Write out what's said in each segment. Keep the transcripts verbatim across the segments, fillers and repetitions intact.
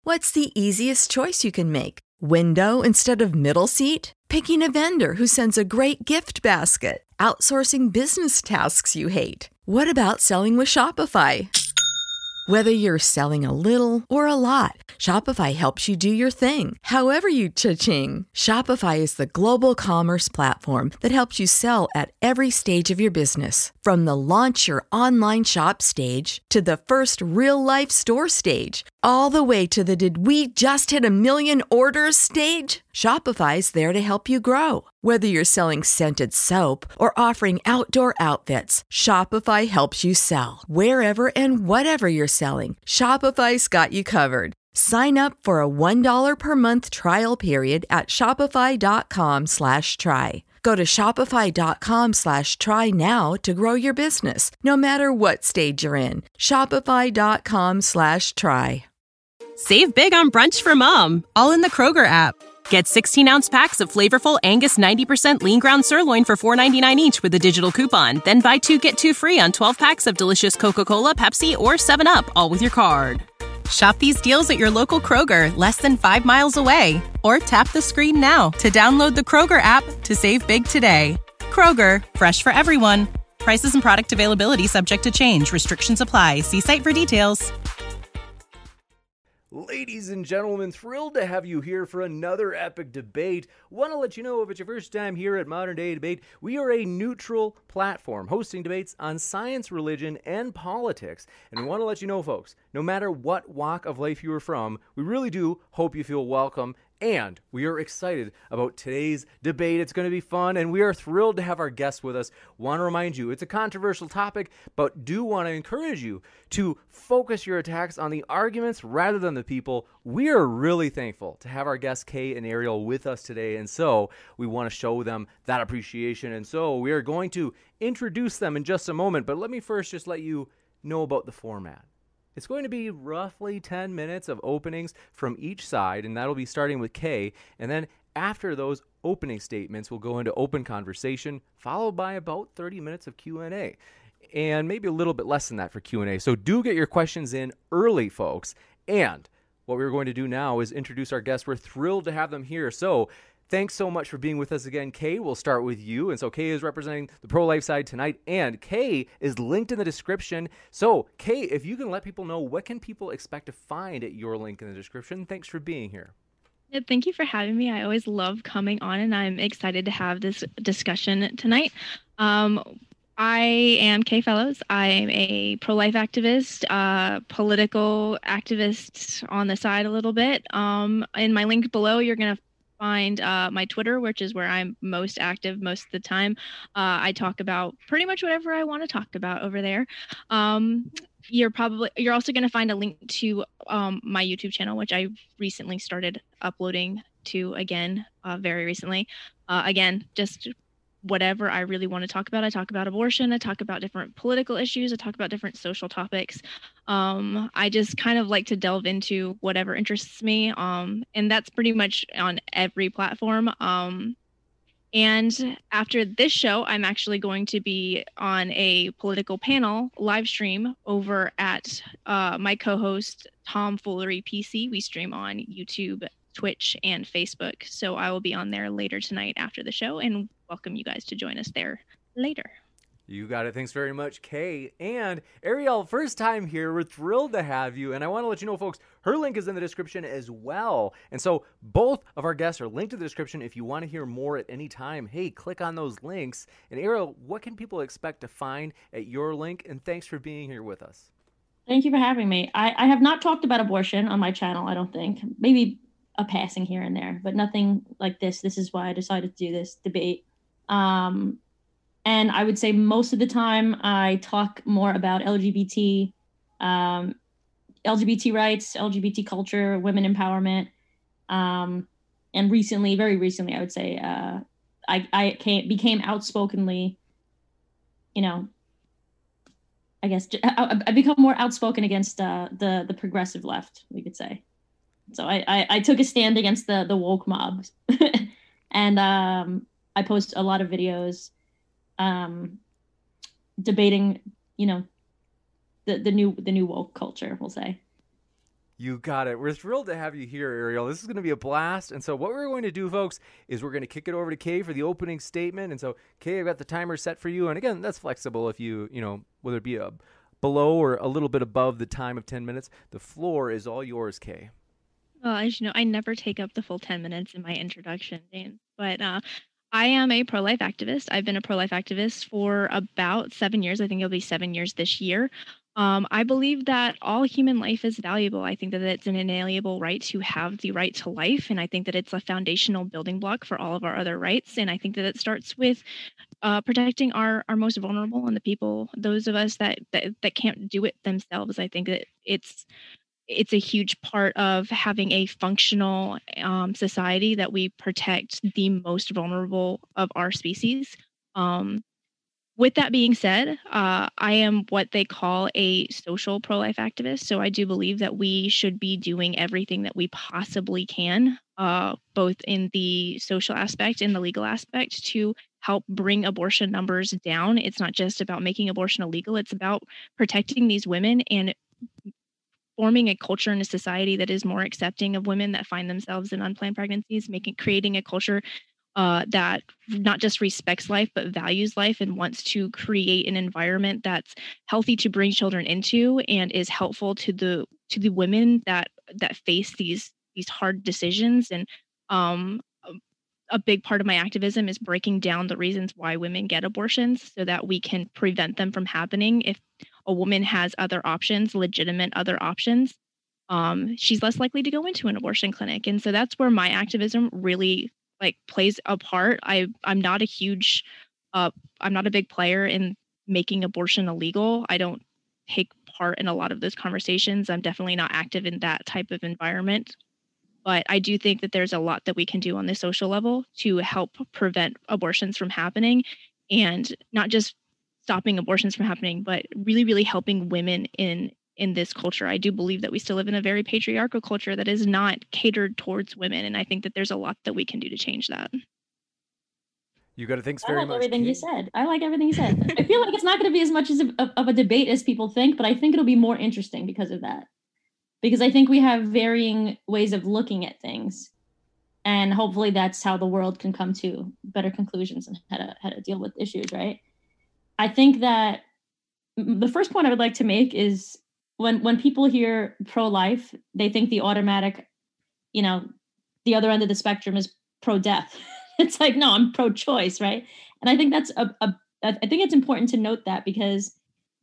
What's the easiest choice you can make? Window instead of middle seat? Picking a vendor who sends a great gift basket? Outsourcing business tasks you hate? What about selling with Shopify? Whether you're selling a little or a lot, Shopify helps you do your thing, however you cha-ching. Shopify is the global commerce platform that helps you sell at every stage of your business. From the launch your online shop stage to the first real-life store stage, all the way to the did we just hit a million orders stage. Shopify's there to help you grow. Whether you're selling scented soap or offering outdoor outfits, Shopify helps you sell. Wherever and whatever you're selling, Shopify's got you covered. Sign up for a one dollar per month trial period at shopify.com slash try. Go to shopify.com slash try now to grow your business, no matter what stage you're in. Shopify.com slash try. Save big on brunch for mom, all in the Kroger app. Get sixteen-ounce packs of flavorful Angus ninety percent lean ground sirloin for four ninety-nine each with a digital coupon. Then buy two, get two free on twelve packs of delicious Coca-Cola, Pepsi, or seven up, all with your card. Shop these deals at your local Kroger, less than five miles away. Or tap the screen now to download the Kroger app to save big today. Kroger, fresh for everyone. Prices and product availability subject to change. Restrictions apply. See site for details. Ladies and gentlemen, thrilled to have you here for another epic debate. Want to let you know if it's your first time here at Modern Day Debate, we are a neutral platform hosting debates on science, religion, and politics. And we want to let you know, folks, no matter what walk of life you are from, we really do hope you feel welcome. And we are excited about today's debate. It's going to be fun, and we are thrilled to have our guests with us. Want to remind you, it's a controversial topic, but do want to encourage you to focus your attacks on the arguments rather than the people. We are really thankful to have our guests, Kay and Ariel, with us today, and so we want to show them that appreciation. And so we are going to introduce them in just a moment, but let me first just let you know about the format. It's going to be roughly ten minutes of openings from each side, and that'll be starting with Kay. And then after those opening statements, we'll go into open conversation, followed by about thirty minutes of Q and A, and maybe a little bit less than that for Q and A. So do get your questions in early, folks. And what we're going to do now is introduce our guests. We're thrilled to have them here. So thanks so much for being with us again, Kay. We'll start with you. And so Kay is representing the pro-life side tonight, and Kay is linked in the description. So Kay, if you can let people know, what can people expect to find at your link in the description? Thanks for being here. Yeah, thank you for having me. I always love coming on, and I'm excited to have this discussion tonight. Um, I am Kay Fellows. I am a pro-life activist, uh, political activist on the side a little bit. Um, in my link below, you're going to find uh, my Twitter, which is where I'm most active most of the time. Uh, I talk about pretty much whatever I want to talk about over there. Um, you're probably you're also going to find a link to um, my YouTube channel, which I recently started uploading to again, uh, very recently. Uh, again, just whatever I really want to talk about. I talk about abortion. I talk about different political issues. I talk about different social topics. Um, I just kind of like to delve into whatever interests me. Um, and that's pretty much on every platform. Um, and after this show, I'm actually going to be on a political panel live stream over at uh, my co-host, Tom Foolery P C. We stream on YouTube, Twitch, and Facebook. So I will be on there later tonight after the show, and welcome you guys to join us there later. You got it. Thanks very much, Kay. And Ariel, first time here. We're thrilled to have you. And I want to let you know, folks, her link is in the description as well. And so both of our guests are linked in the description. If you want to hear more at any time, hey, click on those links. And Ariel, what can people expect to find at your link? And thanks for being here with us. Thank you for having me. I, I have not talked about abortion on my channel, I don't think. Maybe a passing here and there, but nothing like this. This is why I decided to do this debate. Um, and I would say most of the time I talk more about L G B T, um, L G B T rights, L G B T culture, women empowerment. Um, and recently, very recently, I would say, uh, I, I came, became outspokenly, you know, I guess I, I become more outspoken against uh, the, the progressive left, we could say. So I, I, I took a stand against the, the woke mob. And um, I post a lot of videos um, debating, you know, the, the new the new woke culture, we'll say. You got it. We're thrilled to have you here, Ariel. This is going to be a blast. And so what we're going to do, folks, is we're going to kick it over to Kay for the opening statement. And so, Kay, I've got the timer set for you. And again, that's flexible if you, you know, whether it be a below or a little bit above the time of ten minutes. The floor is all yours, Kay. Well, as you know, I never take up the full ten minutes in my introduction, Dan. But uh, I am a pro-life activist. I've been a pro-life activist for about seven years. I think it'll be seven years this year. Um, I believe that all human life is valuable. I think that it's an inalienable right to have the right to life. And I think that it's a foundational building block for all of our other rights. And I think that it starts with uh, protecting our, our most vulnerable and the people, those of us that, that, that can't do it themselves. I think that it's it's a huge part of having a functional um, society that we protect the most vulnerable of our species. Um, With that being said, uh, I am what they call a social pro-life activist. So I do believe that we should be doing everything that we possibly can, uh, both in the social aspect and the legal aspect, to help bring abortion numbers down. It's not just about making abortion illegal. It's about protecting these women and forming a culture in a society that is more accepting of women that find themselves in unplanned pregnancies, making creating a culture Uh, that not just respects life, but values life and wants to create an environment that's healthy to bring children into and is helpful to the to the women that that face these these hard decisions. And um, a, a big part of my activism is breaking down the reasons why women get abortions so that we can prevent them from happening. If a woman has other options, legitimate other options, um, she's less likely to go into an abortion clinic. And so that's where my activism really like plays a part. I I'm not a huge uh I'm not a big player in making abortion illegal. I don't take part in a lot of those conversations. I'm definitely not active in that type of environment. But I do think that there's a lot that we can do on the social level to help prevent abortions from happening, and not just stopping abortions from happening, but really, really helping women in in this culture. I do believe that we still live in a very patriarchal culture that is not catered towards women. And I think that there's a lot that we can do to change that. You got to thanks I very like much. everything Kay. you said. I like everything you said. I feel like it's not going to be as much as a, of a debate as people think, but I think it'll be more interesting because of that. Because I think we have varying ways of looking at things. And hopefully that's how the world can come to better conclusions and how to, how to deal with issues, right? I think that the first point I would like to make is when when people hear pro-life, they think the automatic, you know, the other end of the spectrum is pro-death. It's like, no, I'm pro-choice, right? And I think that's a, a I think it's important to note that, because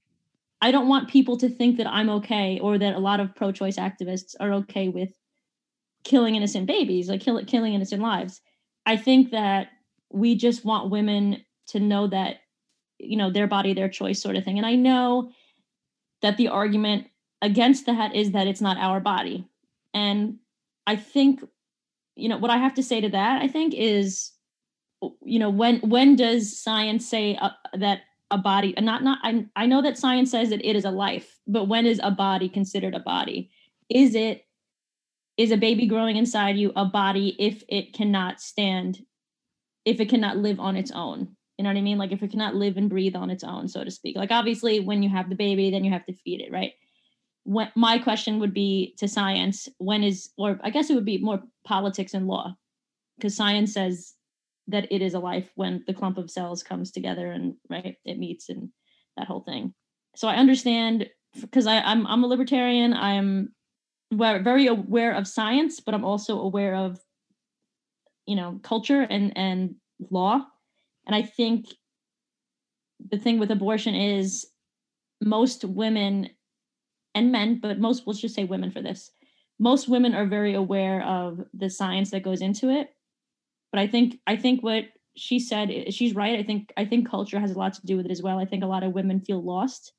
I don't want people to think that I'm okay, or that a lot of pro-choice activists are okay with killing innocent babies, like kill, killing innocent lives. I think that we just want women to know that, you know, their body, their choice sort of thing. And I know that the argument against that is that it's not our body. And I think, you know, what I have to say to that, I think, is, you know, when when does science say uh, that a body, and not, not I, I know that science says that it is a life, but when is a body considered a body? Is it, is a baby growing inside you a body if it cannot stand, if it cannot live on its own? You know what I mean? Like if it cannot live and breathe on its own, so to speak. Like obviously when you have the baby, then you have to feed it, right? When, my question would be to science, when is, or I guess it would be more politics and law, because science says that it is a life when the clump of cells comes together and, right, it meets and that whole thing. So I understand, because I'm I'm a libertarian. I'm very aware of science, but I'm also aware of, you know, culture and and law. And I think the thing with abortion is most women and men, but most, let's just say women for this, most women are very aware of the science that goes into it. But I think I think what she said, she's right. I think I think culture has a lot to do with it as well. I think a lot of women feel lost.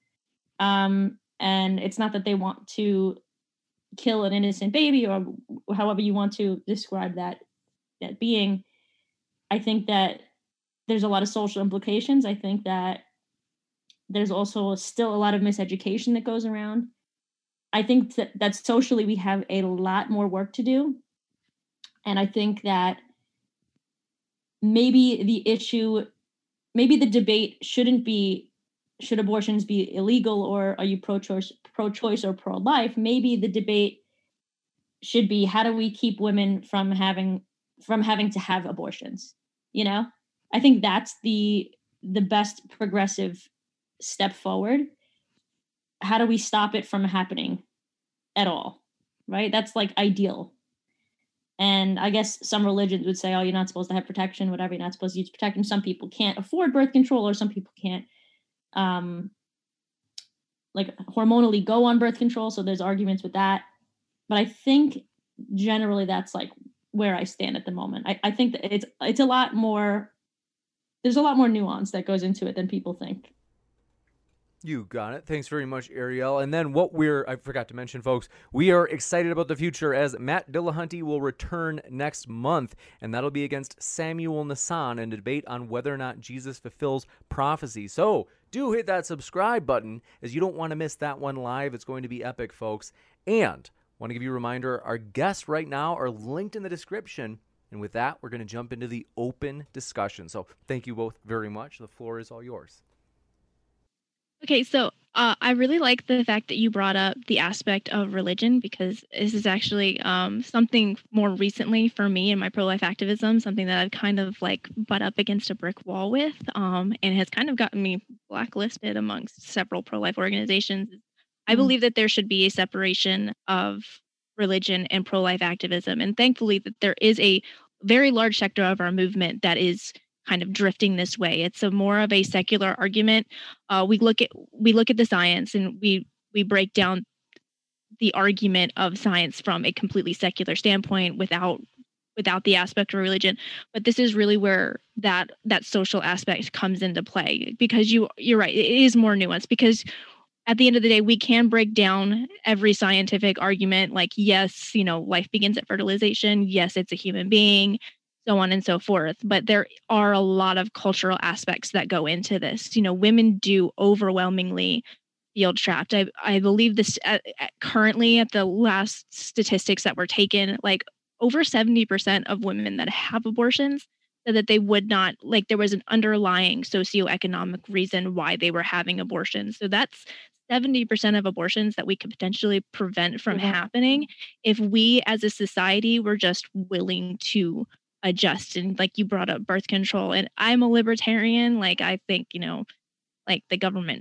Um, and it's not that they want to kill an innocent baby, or however you want to describe that that being. I think that there's a lot of social implications. I think that there's also still a lot of miseducation that goes around. I think that, that socially we have a lot more work to do. And I think that maybe the issue, maybe the debate shouldn't be, should abortions be illegal, or are you pro-choice, pro-choice or pro-life? Maybe the debate should be, how do we keep women from having from having to have abortions? You know, I think that's the the best progressive step forward. How do we stop it from happening at all? Right? That's like ideal. And I guess some religions would say, oh, you're not supposed to have protection, whatever, you're not supposed to use protection. Some people can't afford birth control, or some people can't um like hormonally go on birth control. So there's arguments with that. But I think generally that's like where I stand at the moment. I, I think that it's it's a lot more, there's a lot more nuance that goes into it than people think. You got it. Thanks very much, Ariel. And then what we're, I forgot to mention, folks, we are excited about the future as Matt Dillahunty will return next month, and that'll be against Samuel Nassan in a debate on whether or not Jesus fulfills prophecy. So do hit that subscribe button, as you don't want to miss that one live. It's going to be epic, folks. And want to give you a reminder, our guests right now are linked in the description. And with that, we're going to jump into the open discussion. So thank you both very much. The floor is all yours. Okay, so uh, I really like the fact that you brought up the aspect of religion, because this is actually um, something more recently for me in my pro-life activism, something that I've kind of like butt up against a brick wall with, um, and has kind of gotten me blacklisted amongst several pro-life organizations. I believe that there should be a separation of religion and pro-life activism, and thankfully that there is a very large sector of our movement that is kind of drifting this way. It's a more of a secular argument. Uh, we look at we look at the science, and we we break down the argument of science from a completely secular standpoint without without the aspect of religion. But this is really where that that social aspect comes into play, because you you're right, it is more nuanced, because at the end of the day, we can break down every scientific argument like, yes, you know, life begins at fertilization. Yes, it's a human being, so on and so forth. But there are a lot of cultural aspects that go into this. You know, women do overwhelmingly feel trapped. I, I believe this uh, currently at the last statistics that were taken, like over seventy percent of women that have abortions said that they would not, like there was an underlying socioeconomic reason why they were having abortions. So that's seventy percent of abortions that we could potentially prevent from mm-hmm. happening if we as a society were just willing to adjust. And like you brought up birth control, and I'm a libertarian. Like I think, you know, like the government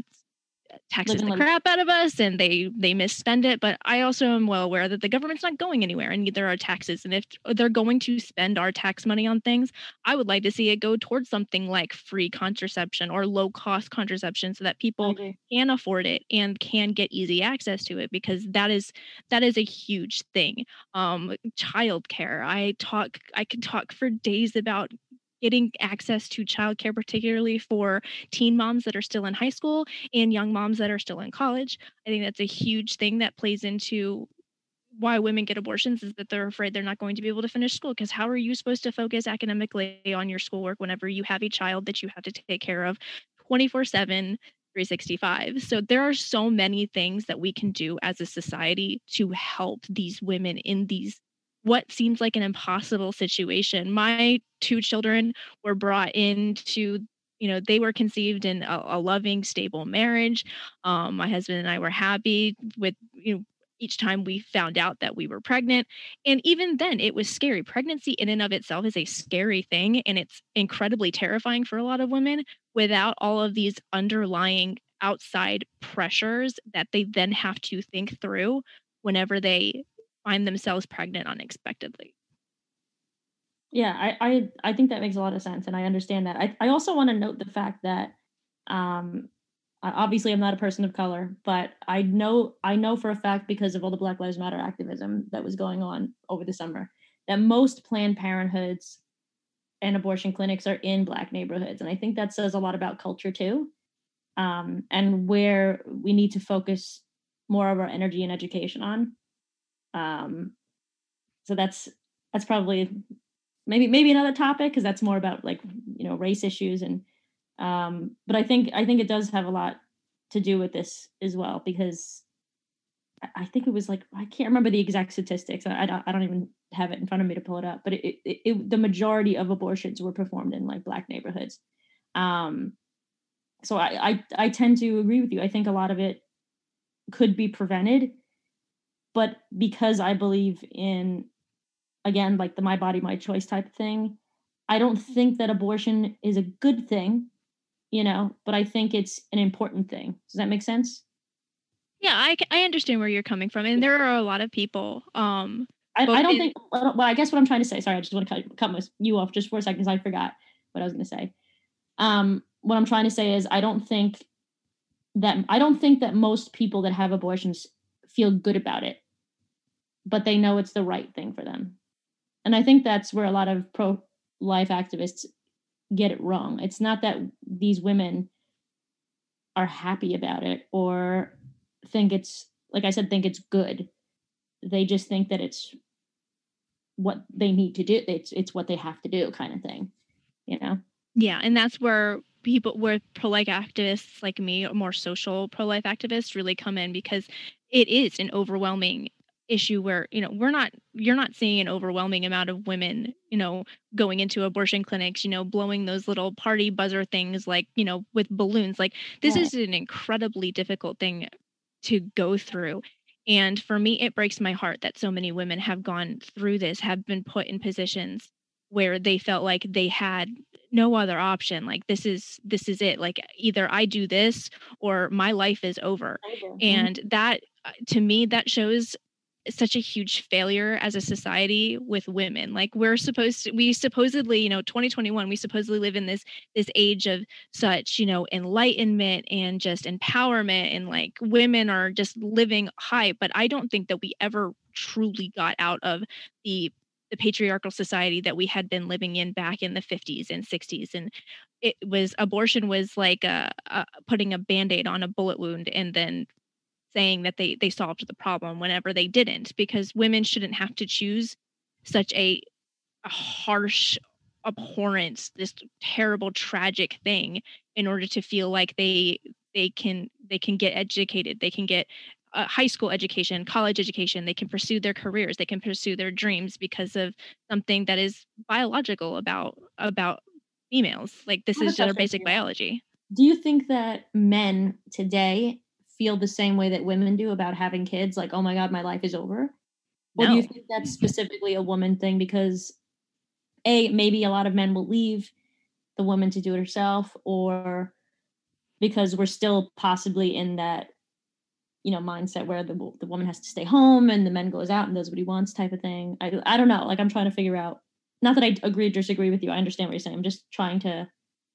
taxes the crap out of us and they they misspend it, but I also am well aware that the government's not going anywhere, and there are taxes, and if they're going to spend our tax money on things, I would like to see it go towards something like free contraception or low cost contraception, so that people can afford it and can get easy access to it, because that is that is a huge thing. Um childcare, I talk I could talk for days about getting access to childcare, particularly for teen moms that are still in high school and young moms that are still in college. I think that's a huge thing that plays into why women get abortions, is that they're afraid they're not going to be able to finish school. Because how are you supposed to focus academically on your schoolwork whenever you have a child that you have to take care of twenty-four seven, three sixty-five? So there are so many things that we can do as a society to help these women in these what seems like an impossible situation. My two children were brought into, you know, they were conceived in a, a loving, stable marriage. Um, my husband and I were happy with, you know, each time we found out that we were pregnant. And even then it was scary. Pregnancy in and of itself is a scary thing. And it's incredibly terrifying for a lot of women without all of these underlying outside pressures that they then have to think through whenever they find themselves pregnant unexpectedly. Yeah, I, I I think that makes a lot of sense, and I understand that. I, I also want to note the fact that um, obviously I'm not a person of color, but I know I know for a fact, because of all the Black Lives Matter activism that was going on over the summer, that most Planned Parenthoods and abortion clinics are in Black neighborhoods, and I think that says a lot about culture too, um, and where we need to focus more of our energy and education on. Um, so that's that's probably maybe maybe another topic, because that's more about like, you know, race issues, and um, but I think I think it does have a lot to do with this as well, because I think it was like, I can't remember the exact statistics. I, I don't I don't even have it in front of me to pull it up, but it, it, it the majority of abortions were performed in like Black neighborhoods. Um, so I, I I tend to agree with you. I think a lot of it could be prevented. but because I believe in, again, like the my body, my choice type of thing, I don't think that abortion is a good thing, you know, but I think it's an important thing. Does that make sense? Yeah, I, c- I understand where you're coming from, and there are a lot of people. Um, I, both I don't in, think, well, well, I guess what I'm trying to say, sorry, I just want to cut, cut my, you off just for a second because I forgot what I was going to say. Um, what I'm trying to say is I don't think that, I don't think that most people that have abortions feel good about it, but they know it's the right thing for them. And I think that's where a lot of pro-life activists get it wrong. It's not that these women are happy about it or think it's, like I said, think it's good. They just think that it's what they need to do. It's it's what they have to do, kind of thing, you know? Yeah, and that's where people, where pro-life activists like me, or more social pro-life activists, really come in, because it is an overwhelming issue where, you know, we're not, you're not seeing an overwhelming amount of women, you know, going into abortion clinics, you know, blowing those little party buzzer things, like, you know, with balloons. Like, this Right. is an incredibly difficult thing to go through. And for me, it breaks my heart that so many women have gone through this, have been put in positions where they felt like they had no other option. Like, this is this is it. Like, either I do this or my life is over. Mhm. And that, uh, to me, that shows such a huge failure as a society with women. Like, we're supposed to, we supposedly, you know, twenty twenty-one, we supposedly live in this this age of such, you know, enlightenment and just empowerment, and like women are just living high. But I don't think that we ever truly got out of the the patriarchal society that we had been living in back in the fifties and sixties. And it was, abortion was like a, a putting a band-aid on a bullet wound, and then saying that they they solved the problem whenever they didn't, because women shouldn't have to choose such a, a harsh, abhorrent, this terrible, tragic thing in order to feel like they they can they can get educated, they can get a high school education, college education, they can pursue their careers, they can pursue their dreams because of something that is biological about about females. Like, this I have a is just our question for basic you. biology. Do you think that men today feel the same way that women do about having kids? Like, oh my God, my life is over? Or do you No. think that's specifically a woman thing? Because A, maybe a lot of men will leave the woman to do it herself, or because we're still possibly in that, you know, mindset where the the woman has to stay home and the man goes out and does what he wants, type of thing. I I don't know. Like, I'm trying to figure out. Not that I agree or disagree with you. I understand what you're saying. I'm just trying to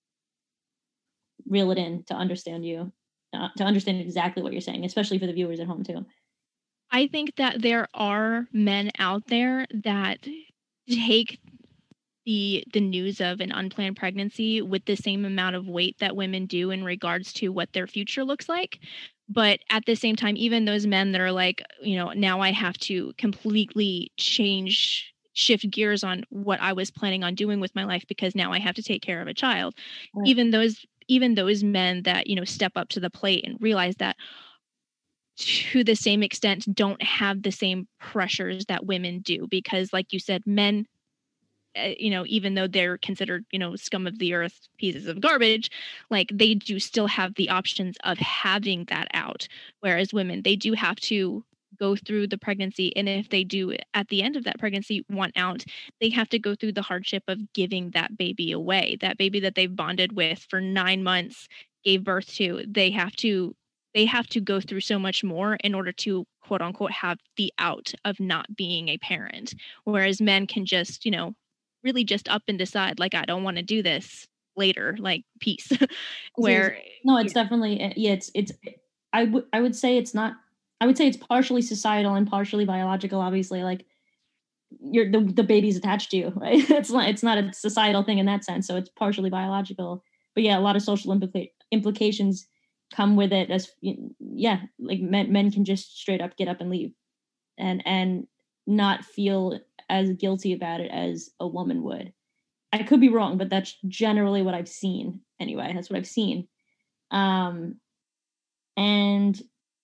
reel it in to understand you, uh, to understand exactly what you're saying, especially for the viewers at home too. I think that there are men out there that take the the news of an unplanned pregnancy with the same amount of weight that women do in regards to what their future looks like. But at the same time, even those men that are like, you know, now I have to completely change, shift gears on what I was planning on doing with my life because now I have to take care of a child. Right. Even those even those men that, you know, step up to the plate and realize that, to the same extent, don't have the same pressures that women do, because like you said, men, uh, you know, even though they're considered, you know, scum of the earth, pieces of garbage, like, they do still have the options of having that out. Whereas women, they do have to go through the pregnancy. And if they do at the end of that pregnancy want out, they have to go through the hardship of giving that baby away, that baby that they've bonded with for nine months, gave birth to. They have to, they have to go through so much more in order to, quote unquote, have the out of not being a parent. Whereas men can just, you know, really just up and decide, like, I don't want to do this later, like, peace. Where, No, it's definitely, eh, yeah, it's it's I would I would say it's not, I would say it's partially societal and partially biological, obviously. Like, you're the the baby's attached to you, right? It's not it's not a societal thing in that sense, so it's partially biological. But yeah, a lot of social implica- implications come with it, as yeah, like men men can just straight up get up and leave, and and not feel as guilty about it as a woman would. I could be wrong, but that's generally what I've seen. Anyway, that's what I've seen. Um, and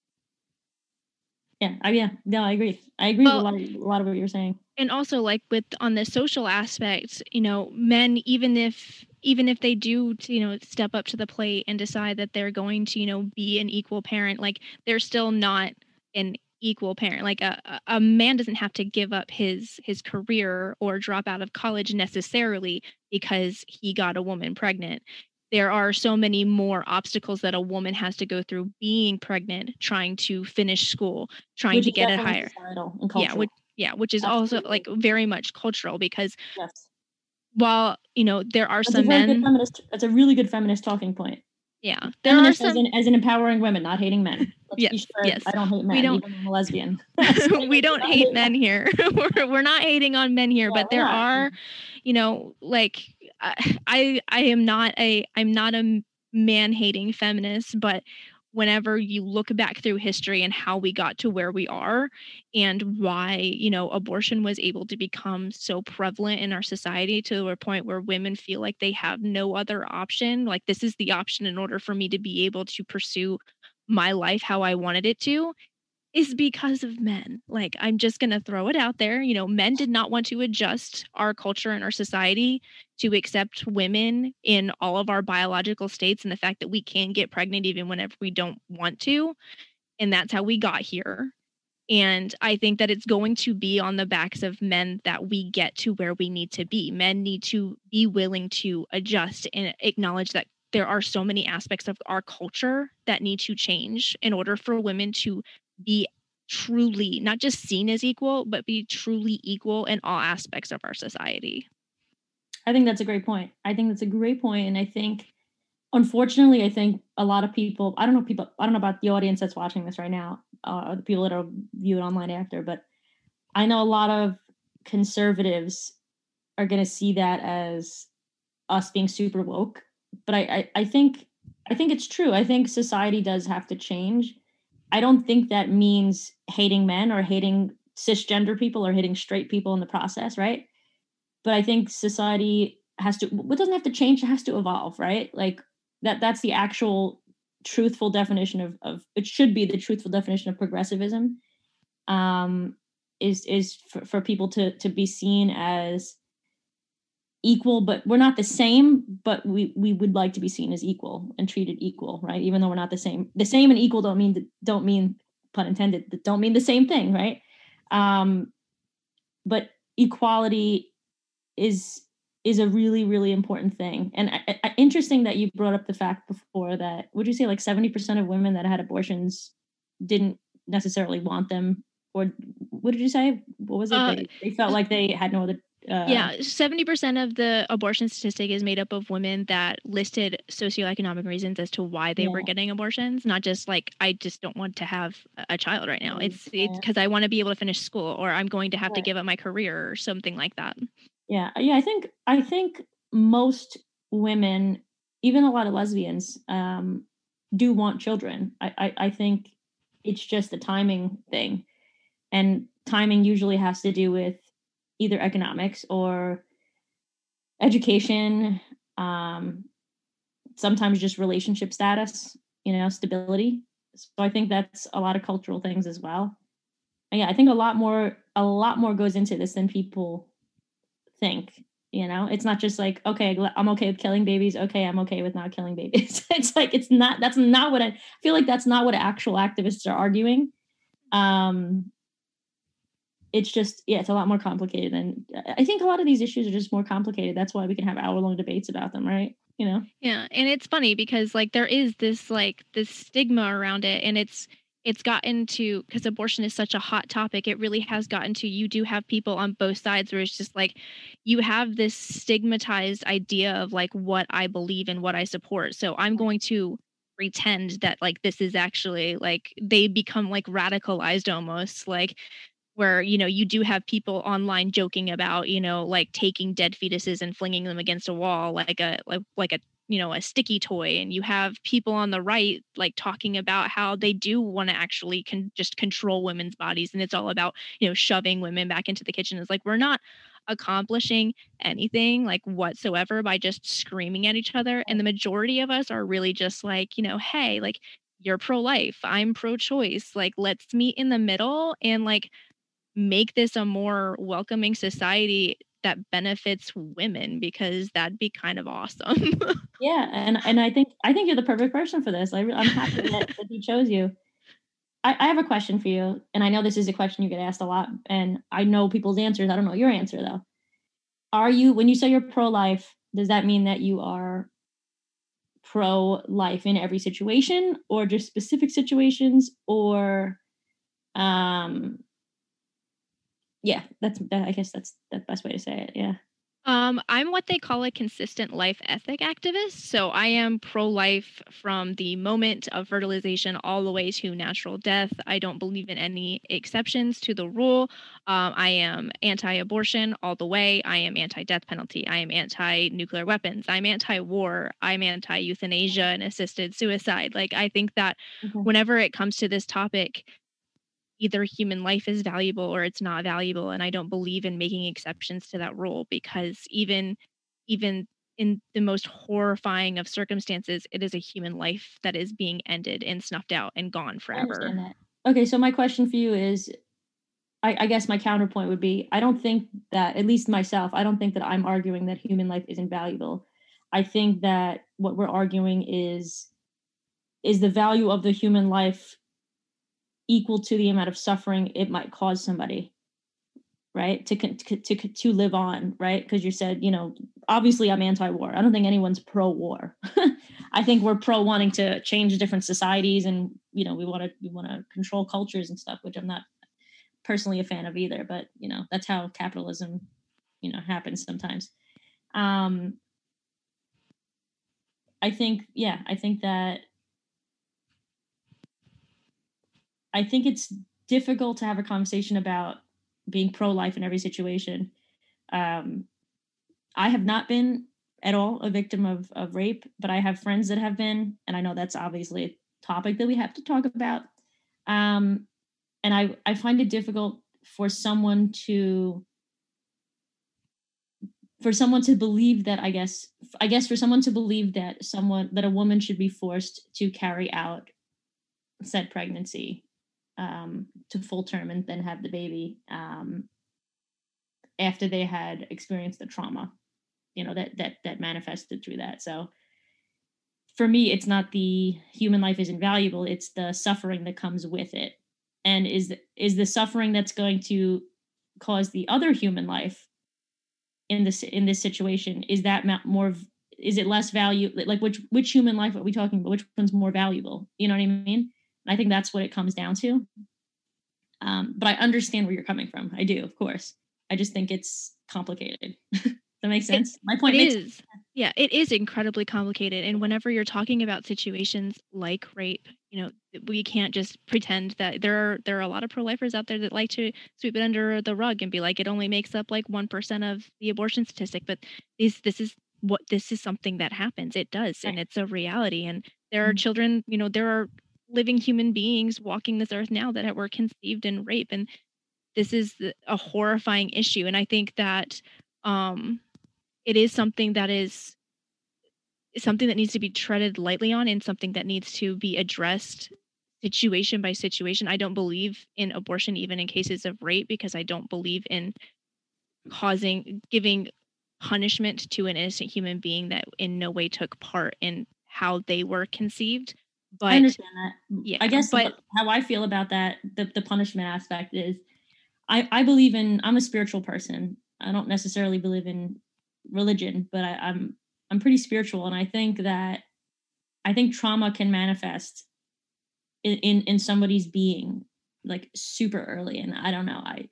yeah, I, yeah, no, I agree. I agree with a well, lot of, a lot of what you're saying. and also, like, with, on the social aspect, you know, men, even if even if they do, you know, step up to the plate and decide that they're going to, you know, be an equal parent, like, they're still not an equal parent. Like a, a a man doesn't have to give up his his career or drop out of college necessarily because he got a woman pregnant. There are so many more obstacles that a woman has to go through being pregnant, trying to finish school, trying Which to is get it definitely higher. societal and Yeah, cultural. which yeah, which is also like Absolutely. very much cultural because Yes. while, you know, there are That's a some very good men, feminist. That's a really good feminist talking point. yeah, there are Feminist as some, in as in empowering women, not hating men. Let's be yes, sure. yes. I don't hate We men, don't even though I'm a lesbian. So I we do don't not hate men men. here. we're, we're not hating on men here, Yeah, but we're there not. are, you know, like I I I am not a I'm not a man hating feminist, but whenever you look back through history and how we got to where we are and why, you know, abortion was able to become so prevalent in our society to a point where women feel like they have no other option, like this is the option in order for me to be able to pursue my life how I wanted it to, is because of men. Like, I'm just going to throw it out there. You know, men did not want to adjust our culture and our society to accept women in all of our biological states and the fact that we can get pregnant even whenever we don't want to. And that's how we got here. And I think that it's going to be on the backs of men that we get to where we need to be. Men need to be willing to adjust and acknowledge that there are so many aspects of our culture that need to change in order for women to be truly not just seen as equal, but be truly equal in all aspects of our society. I think that's a great point. I think that's a great point, and I think, unfortunately, I think a lot of people. I don't know people. I don't know about the audience that's watching this right now, uh, or the people that are viewing online after, but I know a lot of conservatives are going to see that as us being super woke. But I, I, I think, I think it's true. I think society does have to change. I don't think that means hating men or hating cisgender people or hating straight people in the process, right? But I think society has to. What doesn't have to change? It has to evolve, right? Like that. That's the actual truthful definition of of. It should be the truthful definition of progressivism. Um, is is for, for people to to be seen as equal, but we're not the same, but we we would like to be seen as equal and treated equal, right? Even though we're not the same. The same and equal don't mean don't mean, pun intended, don't mean the same thing, right? Um, but equality is is a really really important thing. And I, I, interesting that you brought up the fact before that, would you say like seventy percent of women that had abortions didn't necessarily want them, or what did you say? What was it? Uh, they, they felt like they had no other. Uh, yeah, seventy percent of the abortion statistic is made up of women that listed socioeconomic reasons as to why they yeah. were getting abortions, not just like, I just don't want to have a child right now. Right. It's it's because I want to be able to finish school, or I'm going to have Right. to give up my career or something like that. Yeah, yeah. I think I think most women, even a lot of lesbians, um, do want children. I, I I think it's just a timing thing, and timing usually has to do with either economics or education. Um, sometimes just relationship status, you know, stability. So I think that's a lot of cultural things as well. And yeah, I think a lot more a lot more goes into this than people think. You know, it's not just like, okay, I'm okay with killing babies, okay, I'm okay with not killing babies. It's like, it's not, that's not what I, I feel like that's not what actual activists are arguing. Um it's just, yeah, it's a lot more complicated, and I think a lot of these issues are just more complicated. That's why we can have hour long debates about them, right? You know? Yeah, and it's funny because like there is this like this stigma around it, and it's it's gotten to, because abortion is such a hot topic, it really has gotten to, you do have people on both sides where it's just like you have this stigmatized idea of like what I believe and what I support. So I'm going to pretend that like this is actually like, they become like radicalized almost, like where, you know, you do have people online joking about, you know, like taking dead fetuses and flinging them against a wall like a like like a you know, a sticky toy. And you have people on the right like talking about how they do want to actually can just control women's bodies, and it's all about, you know, shoving women back into the kitchen. It's like, we're not accomplishing anything like whatsoever by just screaming at each other. And the majority of us are really just like, you know, hey, like, you're pro-life, I'm pro-choice, like let's meet in the middle and like make this a more welcoming society that benefits women, because that'd be kind of awesome. Yeah, and and I think I think you're the perfect person for this. I, I'm happy that, that he chose you. I, I have a question for you, and I know this is a question you get asked a lot, and I know people's answers. I don't know your answer though. Are you, when you say you're pro-life, does that mean that you are pro-life in every situation, or just specific situations, or um yeah, that's that, I guess that's the best way to say it. Yeah. Um, I'm what they call a consistent life ethic activist. So I am pro-life from the moment of fertilization all the way to natural death. I don't believe in any exceptions to the rule. Um, I am anti-abortion all the way. I am anti-death penalty. I am anti-nuclear weapons. I'm anti-war. I'm anti-euthanasia and assisted suicide. Like, I think that Okay. whenever it comes to this topic, either human life is valuable or it's not valuable, and I don't believe in making exceptions to that rule, because even even in the most horrifying of circumstances, it is a human life that is being ended and snuffed out and gone I understand forever. that. Okay, so my question for you is, I, I guess my counterpoint would be, I don't think that, at least myself, I don't think that I'm arguing that human life isn't valuable. I think that what we're arguing is is the value of the human life equal to the amount of suffering it might cause somebody, right? To to to, to live on, right? Because you said, you know, obviously I'm anti-war. I don't think anyone's pro-war. I think we're pro wanting to change different societies, and you know, we want to we want to control cultures and stuff, which I'm not personally a fan of either. But you know, that's how capitalism, you know, happens sometimes. Um, I think, yeah, I think that I think it's difficult to have a conversation about being pro-life in every situation. Um, I have not been at all a victim of of rape, but I have friends that have been, and I know that's obviously a topic that we have to talk about. Um, and I I find it difficult for someone to for someone to believe that, I guess I guess for someone to believe that someone that a woman should be forced to carry out said pregnancy um, to full term and then have the baby um, after they had experienced the trauma, you know, that that that manifested through that. So for me, it's not the human life is invaluable; it's the suffering that comes with it. And is the, is the suffering that's going to cause the other human life in this in this situation, is that more, is it less value, like which which human life are we talking about, which one's more valuable, you know what I mean? And I think that's what it comes down to. Um, but I understand where you're coming from. I do, of course. I just think it's complicated. That makes sense. It, My point it makes is. Sense. Yeah, it is incredibly complicated. And whenever you're talking about situations like rape, you know, we can't just pretend that there are there are a lot of pro-lifers out there that like to sweep it under the rug and be like, it only makes up like one percent of the abortion statistic. But this this is what this is something that happens. It does, and it's a reality. And there are Mhm. children, you know, there are living human beings walking this earth now that were conceived in rape, and this is a horrifying issue. And I think that um it is something that is something that needs to be treaded lightly on, and something that needs to be addressed situation by situation. I don't believe in abortion even in cases of rape, because I don't believe in causing giving punishment to an innocent human being that in no way took part in how they were conceived. But I understand that. yeah, I guess but how I feel about that, the, the punishment aspect is, I, I believe in, I'm a spiritual person. I don't necessarily believe in religion, but I, I'm I'm pretty spiritual, and I think that I think trauma can manifest in, in in somebody's being like super early. And I don't know. I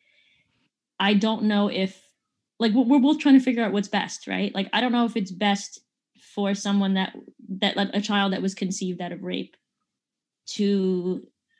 I don't know if, like, we're both trying to figure out what's best, right? Like, I don't know if it's best for someone that that like a child that was conceived out of rape to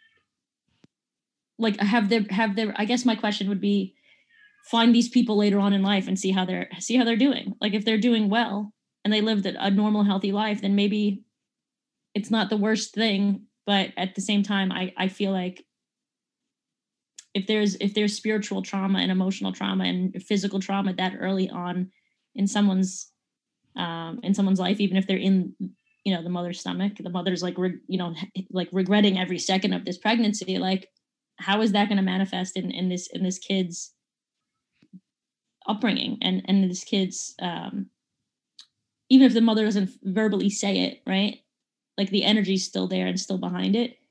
like have their have their I guess my question would be, find these people later on in life and see how they're see how they're doing. Like, if they're doing well and they lived a normal, healthy life, then maybe it's not the worst thing. But at the same time, I, I feel like if there's if there's spiritual trauma and emotional trauma and physical trauma that early on in someone's um, in someone's life, even if they're in, you know, the mother's stomach, the mother's like, re, you know, like regretting every second of this pregnancy, like, how is that going to manifest in, in this in this kid's upbringing and and this kid's um, even if the mother doesn't verbally say it, right? Like, the energy's still there and still behind it.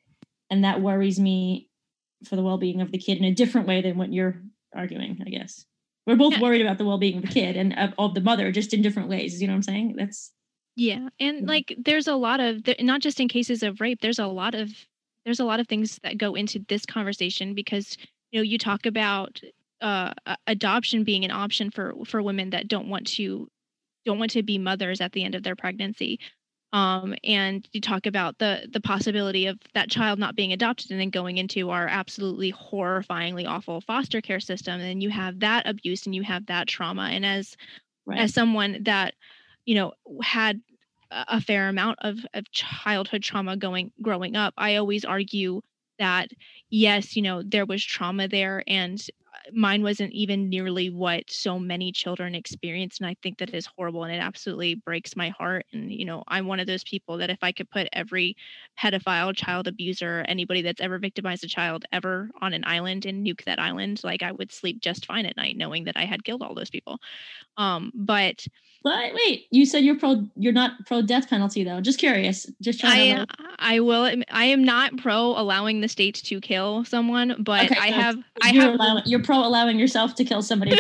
and that worries me for the well-being of the kid in a different way than what you're arguing, I guess. We're both Yeah. worried about the well-being of the kid and of, of the mother, just in different ways. You know what I'm saying? That's Yeah, and Yeah. like there's a lot of th- not just in cases of rape, there's a lot of there's a lot of things that go into this conversation because you know you talk about uh, a- adoption being an option for for women that don't want to don't want to be mothers at the end of their pregnancy. Um, and you talk about the the possibility of that child not being adopted and then going into our absolutely horrifyingly awful foster care system, and you have that abuse and you have that trauma. And as right. as someone that you know had a a fair amount of of childhood trauma going growing up, I always argue that yes, you know, there was trauma there, and uh, mine wasn't even nearly what so many children experience, and I think that is horrible and it absolutely breaks my heart. And you know, I'm one of those people that if I could put every pedophile, child abuser, anybody that's ever victimized a child ever on an island and nuke that island, like I would sleep just fine at night knowing that I had killed all those people. Um, but But wait, you said you're pro. You're not pro death penalty though. Just curious. Just trying to. I Like, I will admi- I am not pro allowing the state to kill someone, but okay, I so have I you're, have allowing, you're pro allowing yourself to kill somebody.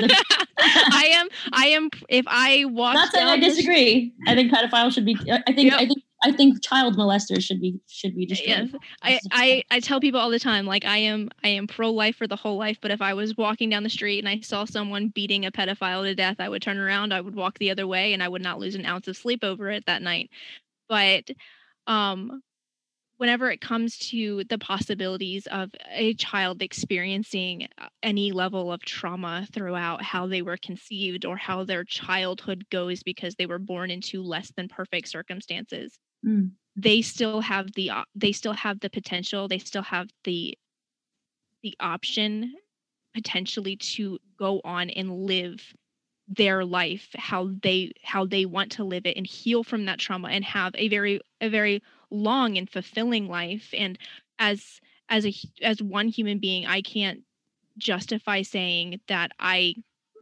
I am I am if I walk Not saying I down the sh- disagree. I think pedophiles should be. I think. Yep. I think. I think child molesters should be should be destroyed. Yes. I, I, I tell people all the time, like I am I am pro-life for the whole life, but if I was walking down the street and I saw someone beating a pedophile to death, I would turn around, I would walk the other way, and I would not lose an ounce of sleep over it that night. But um whenever it comes to the possibilities of a child experiencing uh, any level of trauma throughout how they were conceived or how their childhood goes because they were born into less than perfect circumstances, Mm. they still have the op- they still have the potential, they still have the the option potentially to go on and live their life how they how they want to live it and heal from that trauma and have a very a very long and fulfilling life. And as as a hu- as one human being, I can't justify saying that I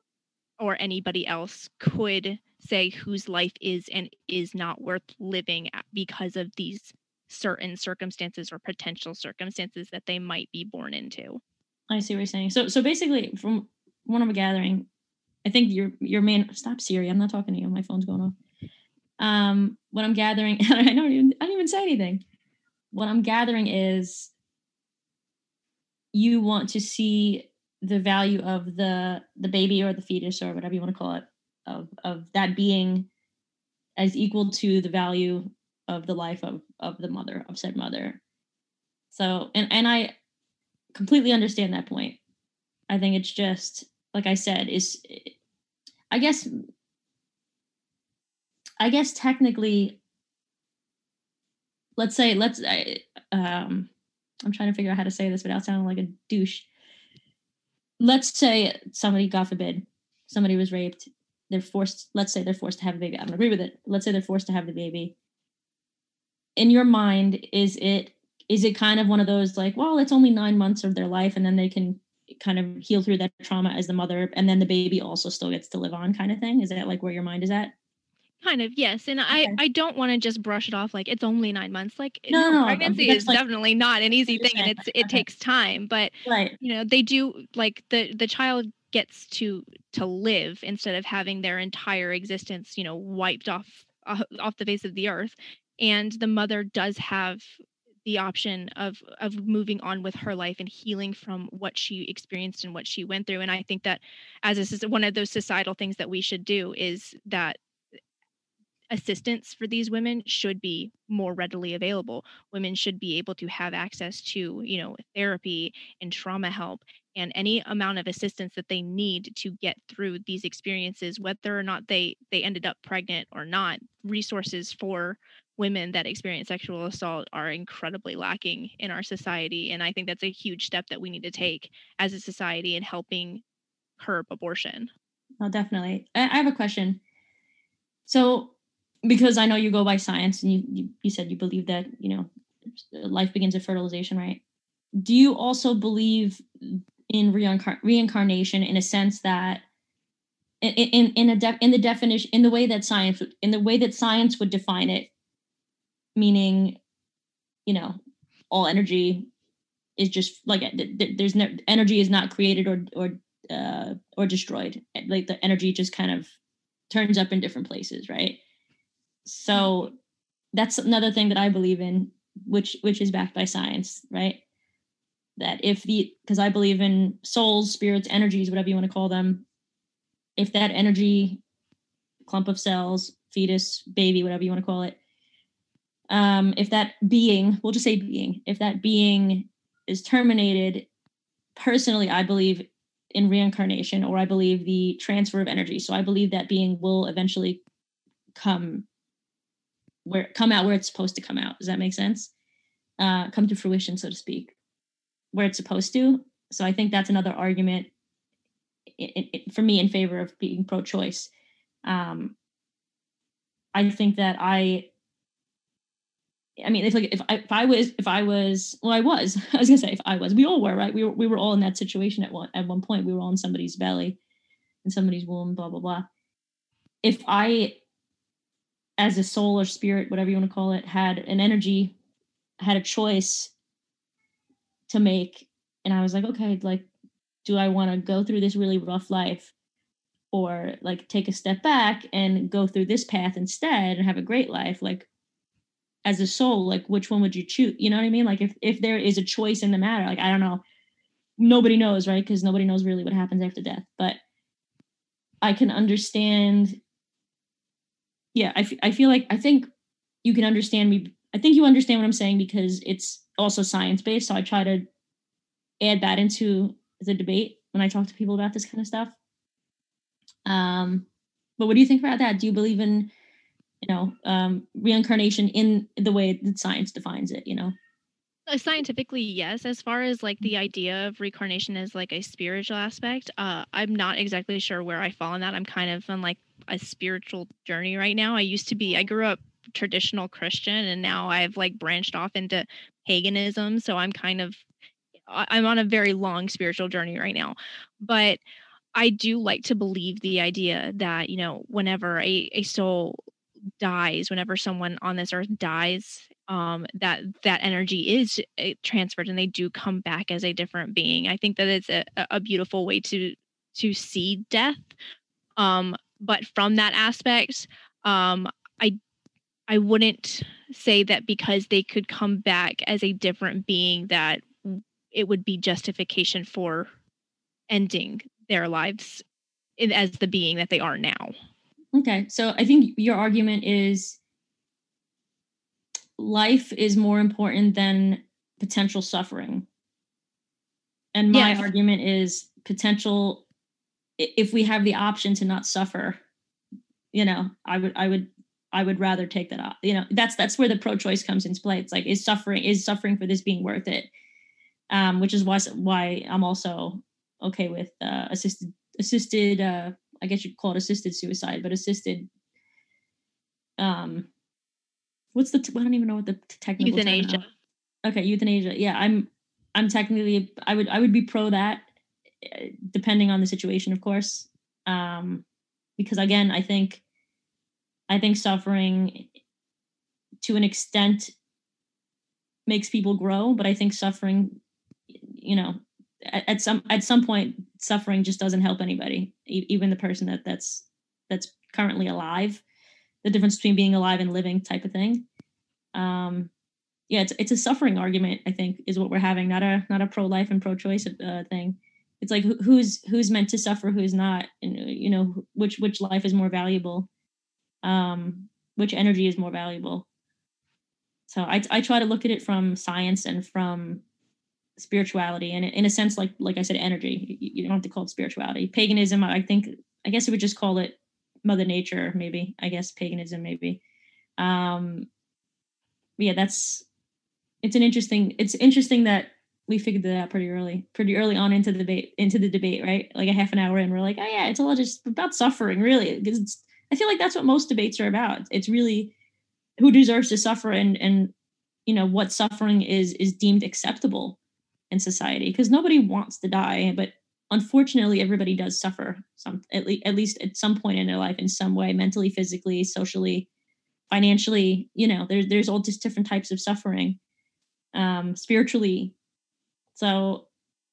or anybody else could say whose life is and is not worth living a- because of these certain circumstances or potential circumstances that they might be born into. I see what you're saying. So so basically, from what I'm gathering, I think your your main stop Siri. I'm not talking to you. My phone's going off. Um, what I'm gathering, I don't even I didn't even say anything. What I'm gathering is you want to see the value of the the baby or the fetus or whatever you want to call it of of that being as equal to the value of the life of of the mother of said mother. So and and I completely understand that point. I think it's just like I said is I guess I guess technically let's say let's I- um I'm trying to figure out how to say this without sounding like a douche. Let's say somebody, God forbid, somebody was raped. They're forced, let's say they're forced to have a baby. I don't agree with it. Let's say they're forced to have the baby. In your mind, is it is it kind of one of those like, well, it's only nine months of their life and then they can kind of heal through that trauma as the mother and then the baby also still gets to live on kind of thing? Is that like where your mind is at? Kind of, yes. And I, Okay. I don't want to just brush it off like it's only nine months. Like No, no, no, no, pregnancy that's is like- definitely not an easy thing, and understand. it's it Okay. takes time. But Right. you know, they do like the the child gets to to live instead of having their entire existence, you know, wiped off uh, off the face of the earth. And the mother does have the option of of moving on with her life and healing from what she experienced and what she went through. And I think that as this is one of those societal things that we should do is that assistance for these women should be more readily available. Women should be able to have access to, you know, therapy and trauma help and any amount of assistance that they need to get through these experiences, whether or not they they ended up pregnant or not. Resources for women that experience sexual assault are incredibly lacking in our society, and I think that's a huge step that we need to take as a society in helping curb abortion. Oh, definitely. I, I have a question. So, because I know you go by science and you, you, you said you believe that, you know, life begins at fertilization, right? Do you also believe in reincar- reincarnation in a sense that in, in, in, a de- in the definition, in the way that science, in the way that science would define it, meaning, you know, all energy is just like there's no energy is not created or or uh, or destroyed. Like the energy just kind of turns up in different places, right? So that's another thing that I believe in, which which is backed by science, right? That if the because I believe in souls, spirits, energies, whatever you want to call them, if that energy, clump of cells, fetus, baby, whatever you want to call it, um, if that being, we'll just say being, if that being is terminated, personally, I believe in reincarnation, or I believe the transfer of energy. So I believe that being will eventually come where come out where it's supposed to come out. Does that make sense? Uh, come to fruition, so to speak, where it's supposed to. So I think that's another argument it, it, for me in favor of being pro-choice. Um, I think that I, I mean, if like if I if I was if I was well, I was I was gonna say if I was, we all were, right? We were we were all in that situation at one at one point. We were all in somebody's belly, in somebody's womb, blah blah blah. If I, as a soul or spirit, whatever you want to call it, had an energy, had a choice to make, and I was like, okay, like, do I want to go through this really rough life, or like take a step back and go through this path instead and have a great life? Like, as a soul, like, which one would you choose? You know what I mean? Like, if if there is a choice in the matter, like, I don't know, nobody knows, right? Because nobody knows really what happens after death. But I can understand. Yeah, I, f- I feel like I think you can understand me. I think you understand what I'm saying because it's also science based. So I try to add that into the debate when I talk to people about this kind of stuff. Um, but what do you think about that? Do you believe in, you know, um, reincarnation in the way that science defines it, you know? Uh, Scientifically, yes. As far as like the idea of reincarnation as like a spiritual aspect, uh, I'm not exactly sure where I fall in that. I'm kind of on like a spiritual journey right now. I used to be, I grew up traditional Christian, and now I've like branched off into paganism. So I'm kind of, I- I'm on a very long spiritual journey right now. But I do like to believe the idea that, you know, whenever a, a soul dies, whenever someone on this earth dies, um, that that energy is uh, transferred and they do come back as a different being. I think that it's a, a beautiful way to to see death. Um, but from that aspect, um, I I wouldn't say that because they could come back as a different being that it would be justification for ending their lives in, as the being that they are now. Okay, so I think your argument is life is more important than potential suffering. And my Yes. argument is potential, if we have the option to not suffer, you know, I would, I would, I would rather take that off. You know, that's, that's where the pro-choice comes into play. It's like, is suffering, is suffering for this being worth it? Um, which is why, why I'm also okay with uh, assisted, assisted, uh, I guess you'd call it assisted suicide, but assisted, um, what's the, t- I don't even know what the t- technical Euthanasia. term is. Okay, euthanasia. Yeah, I'm, I'm technically, I would, I would be pro that, depending on the situation, of course. Um, because again, I think, I think suffering to an extent makes people grow, but I think suffering, you know, at, at some, at some point, suffering just doesn't help anybody, e- even the person that that's, that's currently alive. The difference between being alive and living type of thing. Um, yeah, it's it's a suffering argument, I think, is what we're having, not a not a pro-life and pro-choice uh, thing. It's like who, who's who's meant to suffer, who's not, and you know which which life is more valuable, um, which energy is more valuable. So I I try to look at it from science and from spirituality, and in a sense, like like I said, energy. You, you don't have to call it spirituality. Paganism, I think, I guess I would just call it Mother Nature, maybe. I guess paganism, maybe. Um, yeah, that's. It's an interesting. It's interesting that we figured that out pretty early, pretty early on into the debate, into the debate, right? Like a half an hour in, we're like, oh yeah, it's all just about suffering, really. Because it's, I feel like that's what most debates are about. It's really who deserves to suffer, and and you know what suffering is is deemed acceptable in society. Because nobody wants to die, but unfortunately, everybody does suffer some at least at least at some point in their life in some way, mentally, physically, socially, financially. You know, there's there's all just different types of suffering. Um, spiritually, So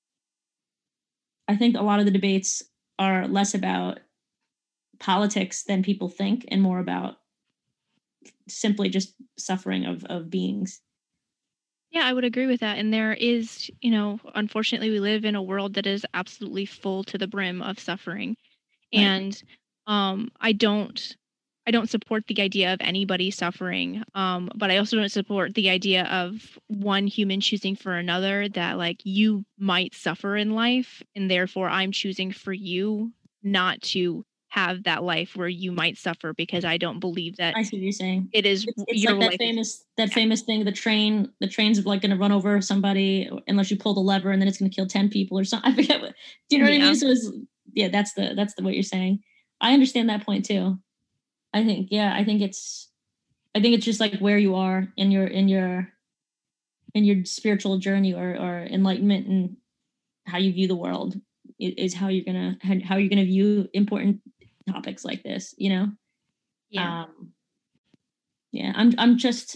I think a lot of the debates are less about politics than people think and more about simply just suffering of, of beings. Yeah, I would agree with that. And there is, you know, unfortunately, we live in a world that is absolutely full to the brim of suffering. Right. And um, I don't, I don't support the idea of anybody suffering. Um, but I also don't support the idea of one human choosing for another, that like you might suffer in life, and therefore I'm choosing for you not to have that life where you might suffer, because I don't believe that I see what you're saying. it is It's, it's your like that life. famous that famous thing. The train, the train's like going to run over somebody unless you pull the lever, and then it's going to kill ten people or something. I forget. What, do you know what Yeah. I mean? So it's, yeah, that's the that's the what you're saying. I understand that point too. I think yeah, I think it's I think it's just like where you are in your in your in your spiritual journey or or enlightenment and how you view the world is how you're gonna how you're gonna view important topics like this. You know. Yeah. Um, yeah, I'm I'm just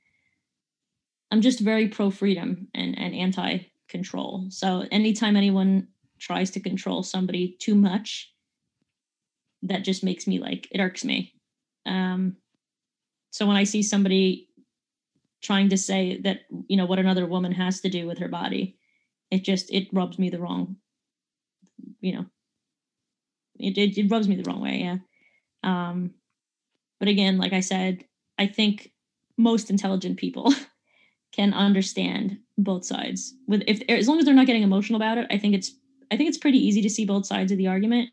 I'm just very pro freedom and, and anti control. So anytime anyone tries to control somebody too much, that just makes me like, it irks me. Um, so when I see somebody trying to say that, you know, what another woman has to do with her body, it just, it rubs me the wrong, you know, it, it, it rubs me the wrong way. Yeah. Um, but again, like I said, I think most intelligent people can understand both sides with if as long as they're not getting emotional about it. I think it's I think it's pretty easy to see both sides of the argument.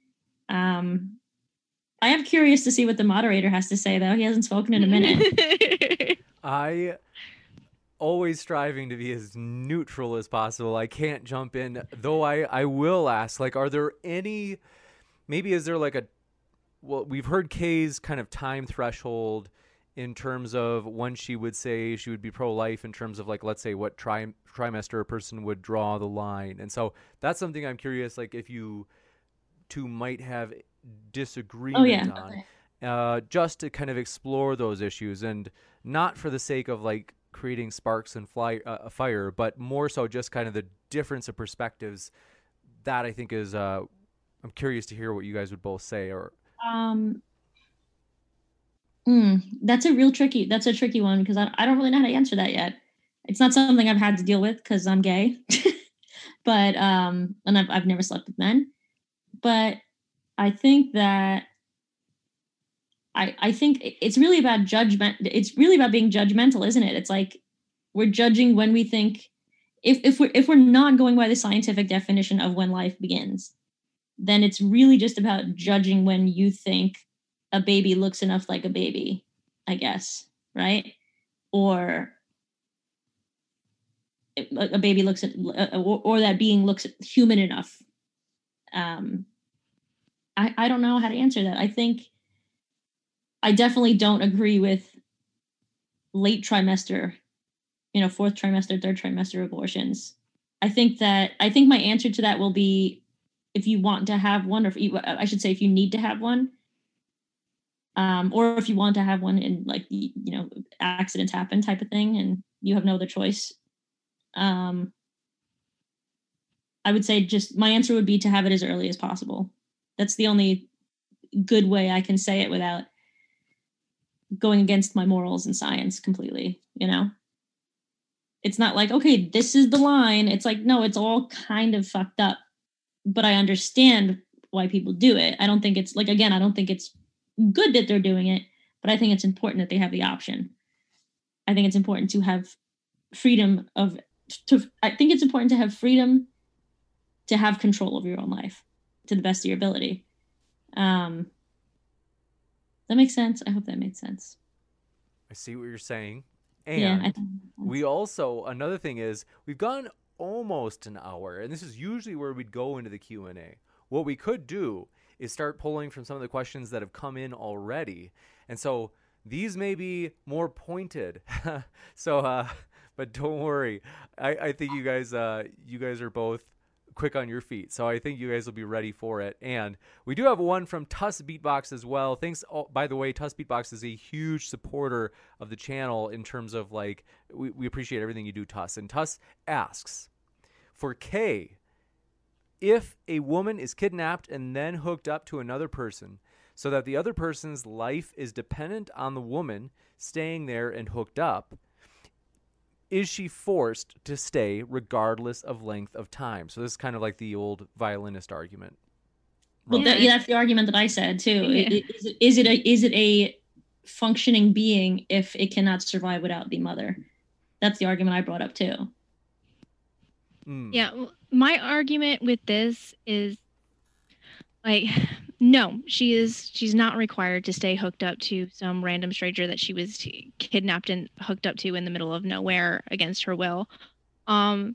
Um, I am curious to see what the moderator has to say, though. He hasn't spoken in a minute. I always striving to be as neutral as possible. I can't jump in, though. I I will ask, like, are there any? Maybe is there like a? Well, we've heard Kay's kind of time threshold in terms of when she would say she would be pro-life, in terms of like, let's say what tri- trimester a person would draw the line. And so that's something I'm curious, like if you two might have disagreement oh, yeah. on, okay. uh, just to kind of explore those issues, and not for the sake of like creating sparks and fly uh, a fire, but more so just kind of the difference of perspectives. That I think is, uh, I'm curious to hear what you guys would both say. Or um, Mm, that's a real tricky, that's a tricky one because I, I don't really know how to answer that yet. It's not something I've had to deal with because I'm gay, but, um, and I've, I've never slept with men, but I think that I, I think it's really about judgment. It's really about being judgmental, isn't it? It's like we're judging when we think if, if we're, if we're not going by the scientific definition of when life begins, then it's really just about judging when you think a baby looks enough like a baby, I guess, right? Or a baby looks at, or, or that being looks human enough. Um, I, I don't know how to answer that. I think I definitely don't agree with late trimester, you know, fourth trimester, third trimester abortions. I think that, I think my answer to that will be if you want to have one, or if you, I should say if you need to have one, um, or if you want to have one and like, you know, accidents happen type of thing and you have no other choice. Um, I would say just my answer would be to have it as early as possible. That's the only good way I can say it without going against my morals and science completely, you know? It's not like, okay, this is the line. It's like, no, it's all kind of fucked up, but I understand why people do it. I don't think it's like, again, I don't think it's good that they're doing it, but I think it's important that they have the option. I think it's important to have freedom of, to, I think it's important to have freedom to have control over your own life to the best of your ability. Um, that makes sense. I hope that made sense. I see what you're saying. And yeah, I think we also, another thing is, we've gone almost an hour, and this is usually where we'd go into the Q and A. What we could do is start pulling from some of the questions that have come in already. And so these may be more pointed. so, uh, but don't worry. I, I think you guys, uh, you guys are both quick on your feet. So I think you guys will be ready for it. And we do have one from Tuss Beatbox as well. Thanks. Oh, by the way, Tuss Beatbox is a huge supporter of the channel in terms of like, we, we appreciate everything you do, Tuss. And Tuss asks, For K, if a woman is kidnapped and then hooked up to another person so that the other person's life is dependent on the woman staying there and hooked up, is she forced to stay regardless of length of time? So this is kind of like the old violinist argument. Well, that, yeah, that's the argument that I said too. Yeah. Is, it, is it a is it a functioning being if it cannot survive without the mother? That's the argument I brought up too. Mm. Yeah, my argument with this is like, no, she is she's not required to stay hooked up to some random stranger that she was kidnapped and hooked up to in the middle of nowhere against her will. Um,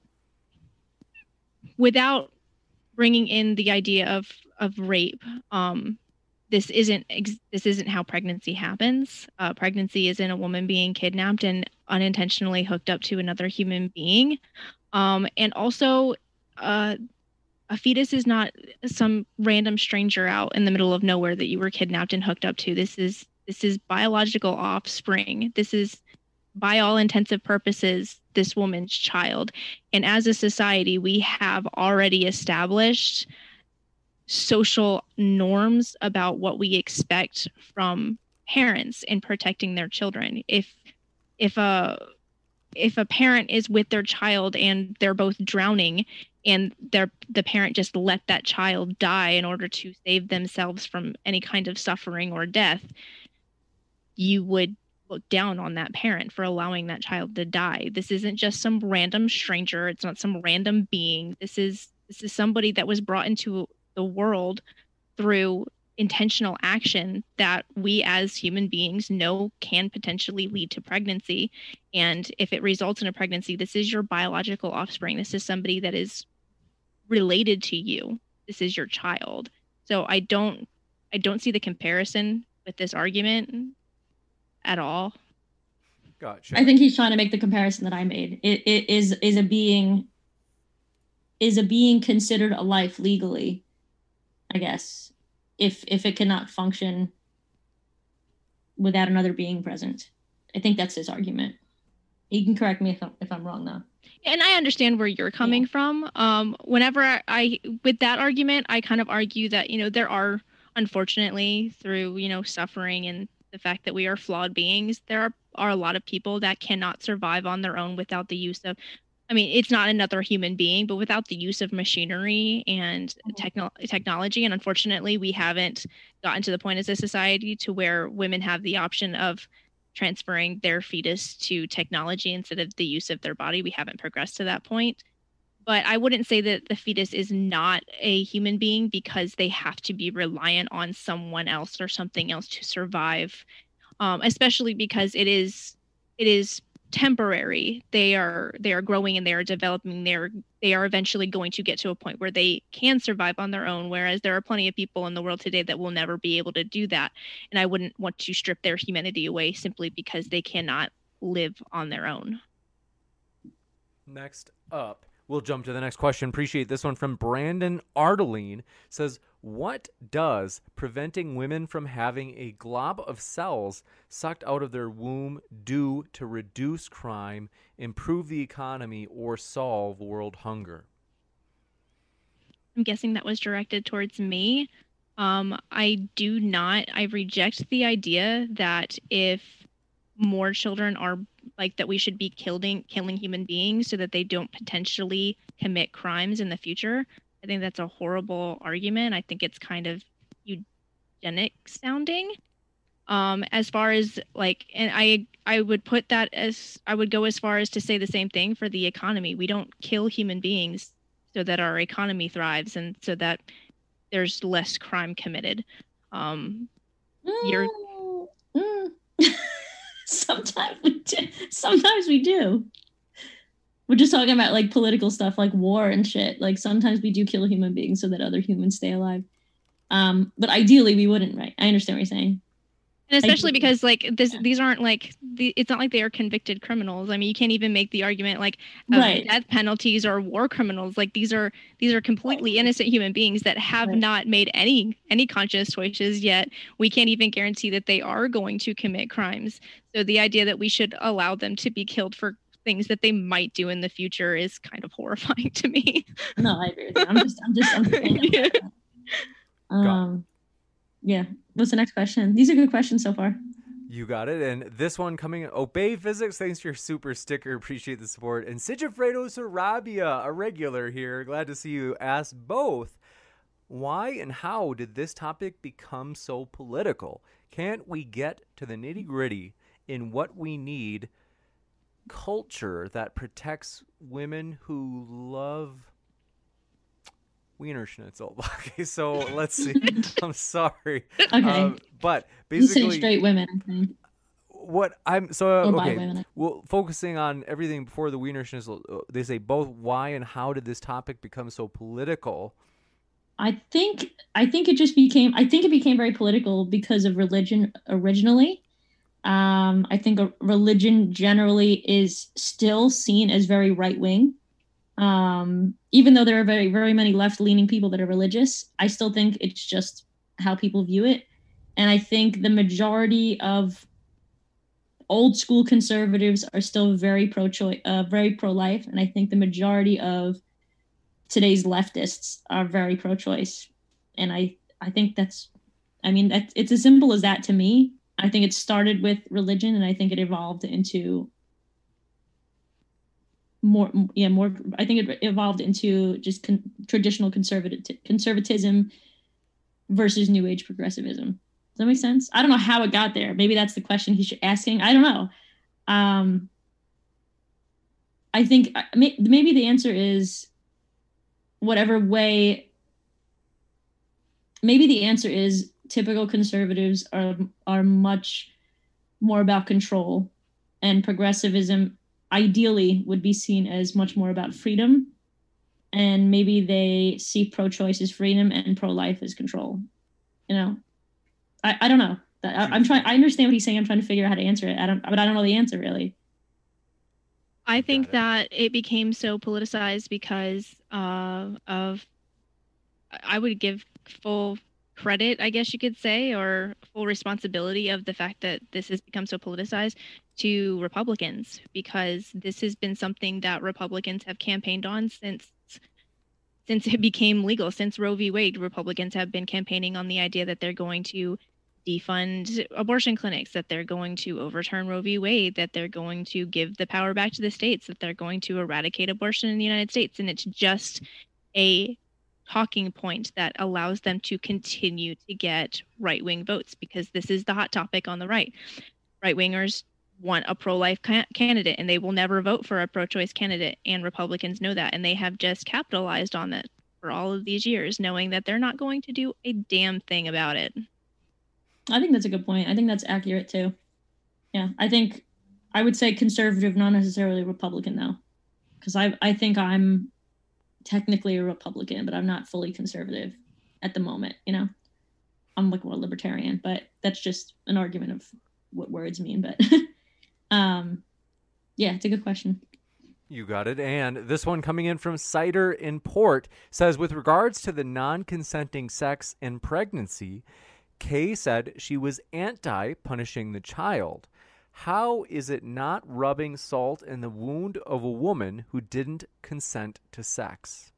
without bringing in the idea of of rape, um, this isn't ex- this isn't how pregnancy happens. Uh, pregnancy isn't a woman being kidnapped and unintentionally hooked up to another human being. Um, and also, uh, a fetus is not some random stranger out in the middle of nowhere that you were kidnapped and hooked up to. This is this is biological offspring. This is, by all intensive purposes, this woman's child. And as a society, we have already established social norms about what we expect from parents in protecting their children. If if a if a parent is with their child and they're both drowning and they're, the parent just let that child die in order to save themselves from any kind of suffering or death, you would look down on that parent for allowing that child to die. This isn't just some random stranger. It's not some random being. This is this is somebody that was brought into the world through intentional action that we as human beings know can potentially lead to pregnancy. And if it results in a pregnancy, this is your biological offspring. This is somebody that is related to you. This is your child. So I don't I don't see the comparison with this argument at all. Gotcha. I think he's trying to make the comparison that I made. It, it is is a being is a being considered a life legally, I guess, if if it cannot function without another being present. I think that's his argument. He can correct me if I'm, if I'm wrong, though. And I understand where you're coming yeah. from. Um, whenever I, I, with that argument, I kind of argue that, you know, there are, unfortunately, through, you know, suffering and the fact that we are flawed beings, there are, are a lot of people that cannot survive on their own without the use of, I mean, it's not another human being, but without the use of machinery and techno- technology. And unfortunately, we haven't gotten to the point as a society to where women have the option of transferring their fetus to technology instead of the use of their body. We haven't progressed to that point. But I wouldn't say that the fetus is not a human being because they have to be reliant on someone else or something else to survive, um, especially because it is it is temporary. They are they are growing and they are developing. They are they are eventually going to get to a point where they can survive on their own, whereas there are plenty of people in the world today that will never be able to do that. And I wouldn't want to strip their humanity away simply because they cannot live on their own. Next up, we'll jump to the next question. Appreciate this one from Brandon Ardeline. Says, what does preventing women from having a glob of cells sucked out of their womb do to reduce crime, improve the economy, or solve world hunger? I'm guessing that was directed towards me. Um, I do not, I reject the idea that if more children are like that we should be killing killing human beings so that they don't potentially commit crimes in the future. I think that's a horrible argument. I think it's kind of eugenic sounding. Um, as far as like, and I I would put that as, I would go as far as to say the same thing for the economy. We don't kill human beings so that our economy thrives and so that there's less crime committed. Um, mm, you're. Mm. Sometimes we do. Sometimes we do. We're just talking about like political stuff, like war and shit. Like sometimes we do kill human beings so that other humans stay alive. Um, but ideally we wouldn't, right? I understand what you're saying. And especially because like this, yeah. these aren't like, the, it's not like they are convicted criminals. I mean, you can't even make the argument like of right. death penalties or war criminals. Like these are, these are completely innocent human beings that have right. not made any, any conscious choices yet. We can't even guarantee that they are going to commit crimes. So the idea that we should allow them to be killed for things that they might do in the future is kind of horrifying to me. No, I agree with you. I'm just, I'm just, I'm just Yeah. um, yeah. What's the next question? These are good questions so far. You got it. And this one coming, Obey Physics, thanks for your super sticker. Appreciate the support. And Sigifredo Sarabia, a regular here. Glad to see you. Ask both, why and how did this topic become so political? Can't we get to the nitty gritty in what we need? Culture that protects women who love Wiener Schnitzel. Okay, so let's see. I'm sorry. Okay. Um, but You say basically, straight women, I think. what I'm so uh, Or bi okay. women. Well, focusing on everything before the Wiener Schnitzel, uh, they say both why and how did this topic become so political? I think I think it just became I think it became very political because of religion originally. Um, I think a religion generally is still seen as very right wing. Um, even though there are very, very many left leaning people that are religious, I still think it's just how people view it. And I think the majority of old school conservatives are still very pro choice, uh, very pro life. And I think the majority of today's leftists are very pro choice. And I, I think that's, I mean, that's, it's as simple as that to me. I think it started with religion and I think it evolved into more yeah more I think it evolved into just con- traditional conservative conservatism versus new age progressivism. Does that make sense? I don't know how it got there. Maybe that's the question he's asking. I don't know. um I think maybe the answer is whatever way. Maybe the answer is typical conservatives are are much more about control, and progressivism ideally would be seen as much more about freedom, and maybe they see pro-choice as freedom and pro-life as control. You know, I, I don't know. I, I'm trying. I understand what he's saying. I'm trying to figure out how to answer it. I don't, but I don't know the answer really. I think it. that it became so politicized because uh, of, I would give full credit, I guess you could say, or full responsibility of the fact that this has become so politicized to Republicans, because this has been something that Republicans have campaigned on since since it became legal. Since Roe v. Wade, Republicans have been campaigning on the idea that they're going to defund abortion clinics, that they're going to overturn Roe v. Wade, that they're going to give the power back to the states, that they're going to eradicate abortion in the United States. And it's just a talking point that allows them to continue to get right-wing votes, because this is the hot topic on the right. Right-wingers want a pro-life ca- candidate, and they will never vote for a pro-choice candidate, and Republicans know that, and they have just capitalized on that for all of these years, knowing that they're not going to do a damn thing about it. I think that's a good point. I think that's accurate too. Yeah, I think I would say conservative, not necessarily Republican though, because I I think I'm technically a Republican, but I'm not fully conservative at the moment. You know, I'm like more libertarian, but that's just an argument of what words mean. But um, yeah, it's a good question. You got it. And this one coming in from Cider in Port says, with regards to the non-consenting sex and pregnancy, Kay said she was anti-punishing the child. How is it not rubbing salt in the wound of a woman who didn't consent to sex?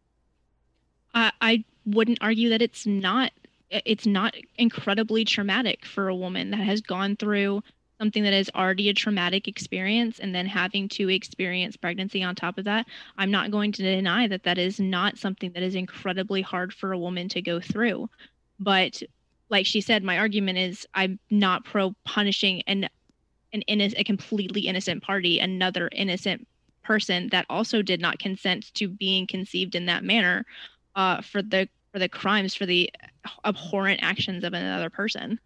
I, I wouldn't argue that it's not it's not incredibly traumatic for a woman that has gone through something that is already a traumatic experience and then having to experience pregnancy on top of that. I'm not going to deny that that is not something that is incredibly hard for a woman to go through. But like she said, my argument is I'm not pro punishing an an innocent, a completely innocent party, another innocent person that also did not consent to being conceived in that manner, uh, for the for the crimes, for the abhorrent actions of another person.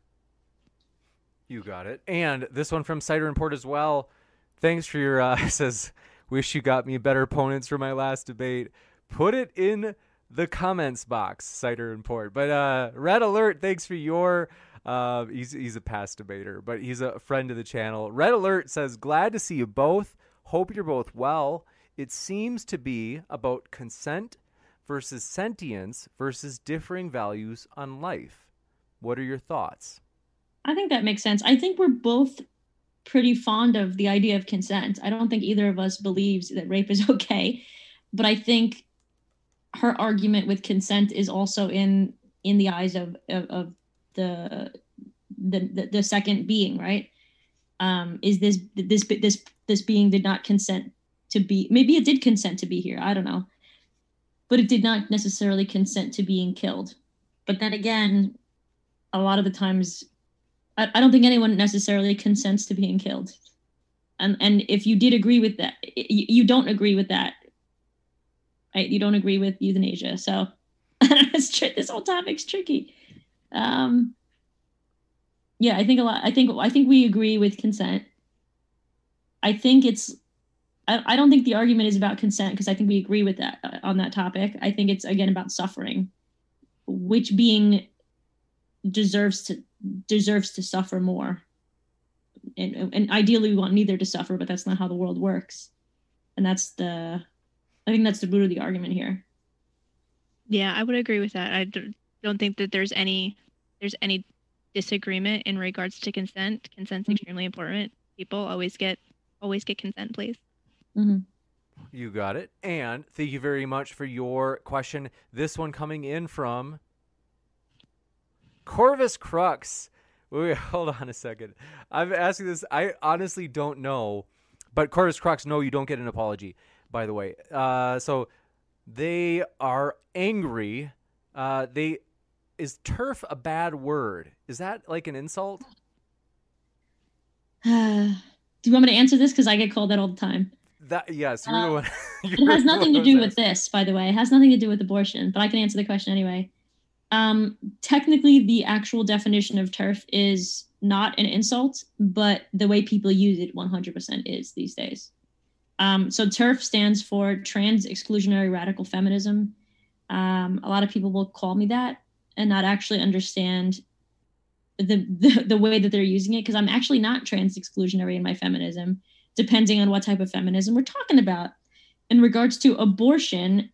You got it. And this one from Cider and Port as well. Thanks for your, uh, says, wish you got me better opponents for my last debate. Put it in the comments box, Cider and Port. But uh, Red Alert, thanks for your... Uh, he's he's a past debater, but he's a friend of the channel. Red Alert says, glad to see you both. Hope you're both well. It seems to be about consent versus sentience versus differing values on life. What are your thoughts? I think that makes sense. I think we're both pretty fond of the idea of consent. I don't think either of us believes that rape is okay, but I think her argument with consent is also in in the eyes of of, of the, the the the second being, right? Um, is this this this this being did not consent to be? Maybe it did consent to be here. I don't know, but it did not necessarily consent to being killed. But then again, a lot of the times, I, I don't think anyone necessarily consents to being killed. And and if you did agree with that, you, you don't agree with that. Right? You don't agree with euthanasia. So it's tr- this whole topic's tricky. Um, yeah, I think a lot. I think I think we agree with consent. I think it's. I, I don't think the argument is about consent because I think we agree with that uh, on that topic. I think it's again about suffering. Which being deserves to deserves to suffer more, and and ideally we want neither to suffer, but that's not how the world works, and that's the. I think that's the root of the argument here. Yeah, I would agree with that. I d- don't think that there's any there's any disagreement in regards to consent. Consent's mm-hmm. extremely important. People always get always get consent, please. Mm-hmm. You got it. And thank you very much for your question. This one coming in from Corvus Crux. Wait, hold on a second. I'm asking this. I honestly don't know. But Corvus Crux, no, you don't get an apology, by the way. Uh, so they are angry. Uh, they is turf a bad word? Is that like an insult? Uh, do you want me to answer this? Because I get called that all the time. That yes, you're uh, the one. It has nothing to do with this, by the way. It has nothing to do with abortion, but I can answer the question anyway. Um, technically, the actual definition of turf is not an insult, but the way people use it one hundred percent is these days. Um, so TERF stands for Trans Exclusionary Radical Feminism. Um, a lot of people will call me that and not actually understand the the, the way that they're using it, because I'm actually not trans exclusionary in my feminism, depending on what type of feminism we're talking about. In regards to abortion,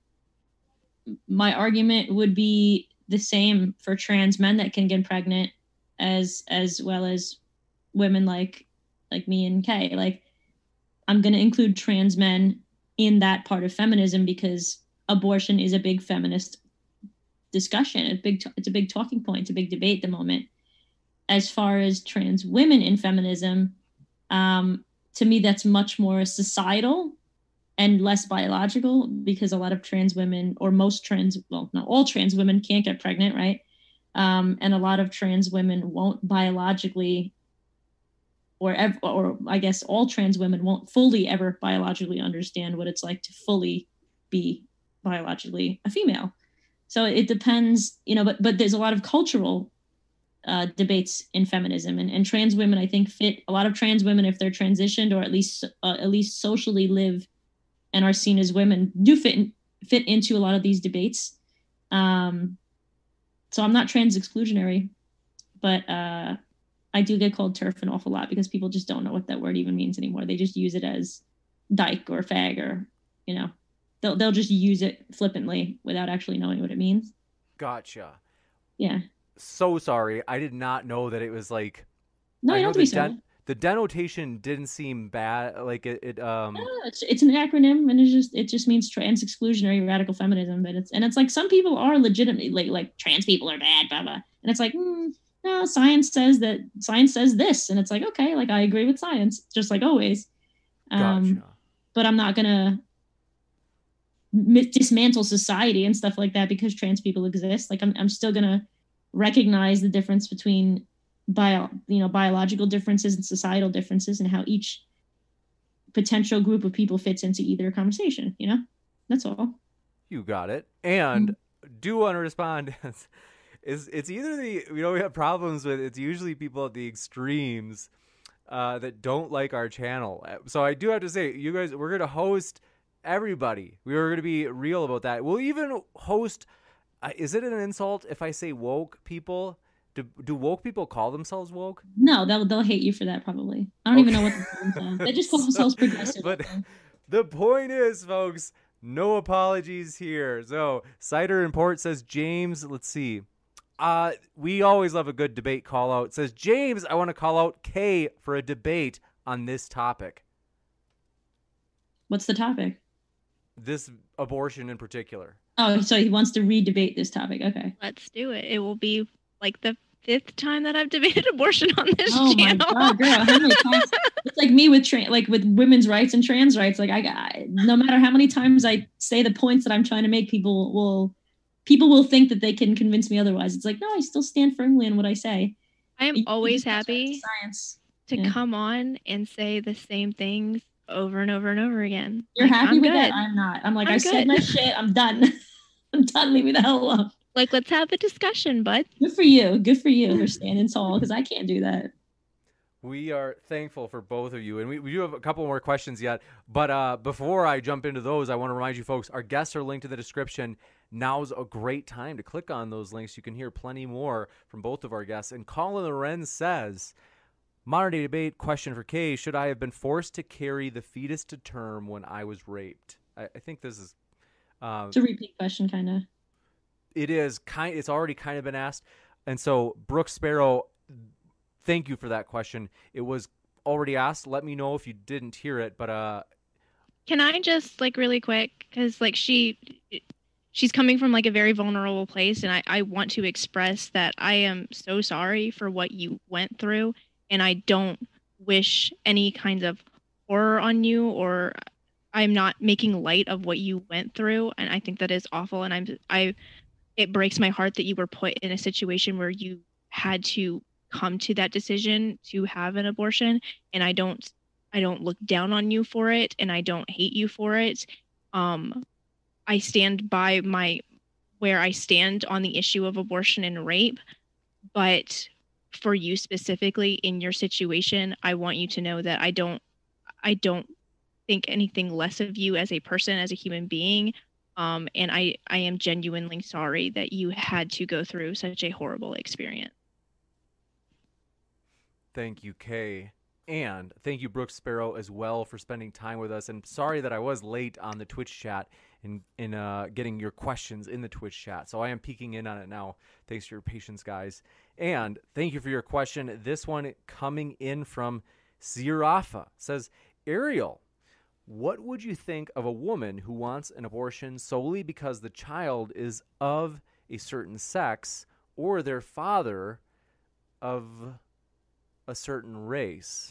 my argument would be the same for trans men that can get pregnant as as well as women like like me and Kay. Like, I'm going to include trans men in that part of feminism because abortion is a big feminist discussion. A big, it's a big talking point. It's a big debate at the moment. As far as trans women in feminism, um, to me, that's much more societal and less biological, because a lot of trans women, or most trans, well, not all trans women, can't get pregnant, right? Um, and a lot of trans women won't biologically, or ev- or I guess all trans women won't fully ever biologically understand what it's like to fully be biologically a female. So it depends, you know, but but there's a lot of cultural uh, debates in feminism, and, and trans women, I think, fit a lot of trans women, if they're transitioned or at least uh, at least socially live and are seen as women, do fit in, fit into a lot of these debates. Um, so I'm not trans exclusionary, but uh, I do get called TERF an awful lot because people just don't know what that word even means anymore. They just use it as dyke or fag, or, you know, they'll they'll just use it flippantly without actually knowing what it means. Gotcha. Yeah. So sorry. I did not know that it was like. No, you don't have to be sorry. Den- the denotation didn't seem bad. Like it. it um. No, it's it's an acronym, and it just it just means trans exclusionary radical feminism. But it's and it's like some people are legitimately like like trans people are bad, blah blah, and it's like. Hmm, No, science says that science says this, and it's like, okay, like I agree with science, just like always. Um, gotcha. But I'm not gonna m- dismantle society and stuff like that because trans people exist. Like I'm, I'm still gonna recognize the difference between bio, you know, biological differences and societal differences, and how each potential group of people fits into either conversation. You know, that's all. You got it. And mm-hmm. do want to respond. Is it's either the, you know, we have problems with, it's usually people at the extremes uh, that don't like our channel. So I do have to say, you guys, we're going to host everybody. We are going to be real about that. We'll even host, uh, is it an insult if I say woke people? Do, do woke people call themselves woke? No, they'll they'll hate you for that probably. I don't okay. even know what they're called. They just call themselves so, progressive. But the point is, folks, no apologies here. So Cider Import says, James, let's see. Uh, we always love a good debate call out. It says, James, I want to call out Kay for a debate on this topic. What's the topic? This abortion in particular. Oh, so he wants to re-debate this topic. Okay. Let's do it. It will be like the fifth time that I've debated abortion on this oh channel. Oh my god, girl! How many times? It's like me with tra- like with women's rights and trans rights. Like I, I, no matter how many times I say the points that I'm trying to make, people will, people will think that they can convince me otherwise. It's like, no, I still stand firmly in what I say. I am You- you always just trust happy Science. to Yeah. come on and say the same things over and over and over again. You're Like, happy I'm with good. that? I'm not. I'm like, I'm I said good. my shit. I'm done. I'm done. Leave me the hell alone. Like, let's have the discussion, bud. Good for you. Good for you for standing tall, because I can't do that. We are thankful for both of you, and we, we do have a couple more questions yet. But uh, before I jump into those, I want to remind you folks, our guests are linked in the description. Now's a great time to click on those links. You can hear plenty more from both of our guests. And Colin Lorenz says, modern day debate question for Kay, should I have been forced to carry the fetus to term when I was raped? I, I think this is... Uh, It's a repeat question, kind of. it is kind. It's already kind of been asked. And so, Brooke Sparrow, thank you for that question. It was already asked. Let me know if you didn't hear it. But uh, Can I just like really quick, because like she she's coming from like a very vulnerable place, and I, I want to express that I am so sorry for what you went through, and I don't wish any kinds of horror on you, or I'm not making light of what you went through, and I think that is awful, and I'm I it breaks my heart that you were put in a situation where you had to come to that decision to have an abortion, and I don't I don't look down on you for it, and I don't hate you for it. Um, I stand by my where I stand on the issue of abortion and rape, but for you specifically in your situation, I want you to know that I don't I don't think anything less of you as a person, as a human being. Um, and I, I am genuinely sorry that you had to go through such a horrible experience. thank you, Kay. And thank you, Brooke Sparrow, as well, for spending time with us. And sorry that I was late on the Twitch chat in, in uh, getting your questions in the Twitch chat. So I am peeking in on it now. Thanks for your patience, guys. And thank you for your question. This one coming in from Zirafa says, Ariel, what would you think of a woman who wants an abortion solely because the child is of a certain sex or their father of a certain race?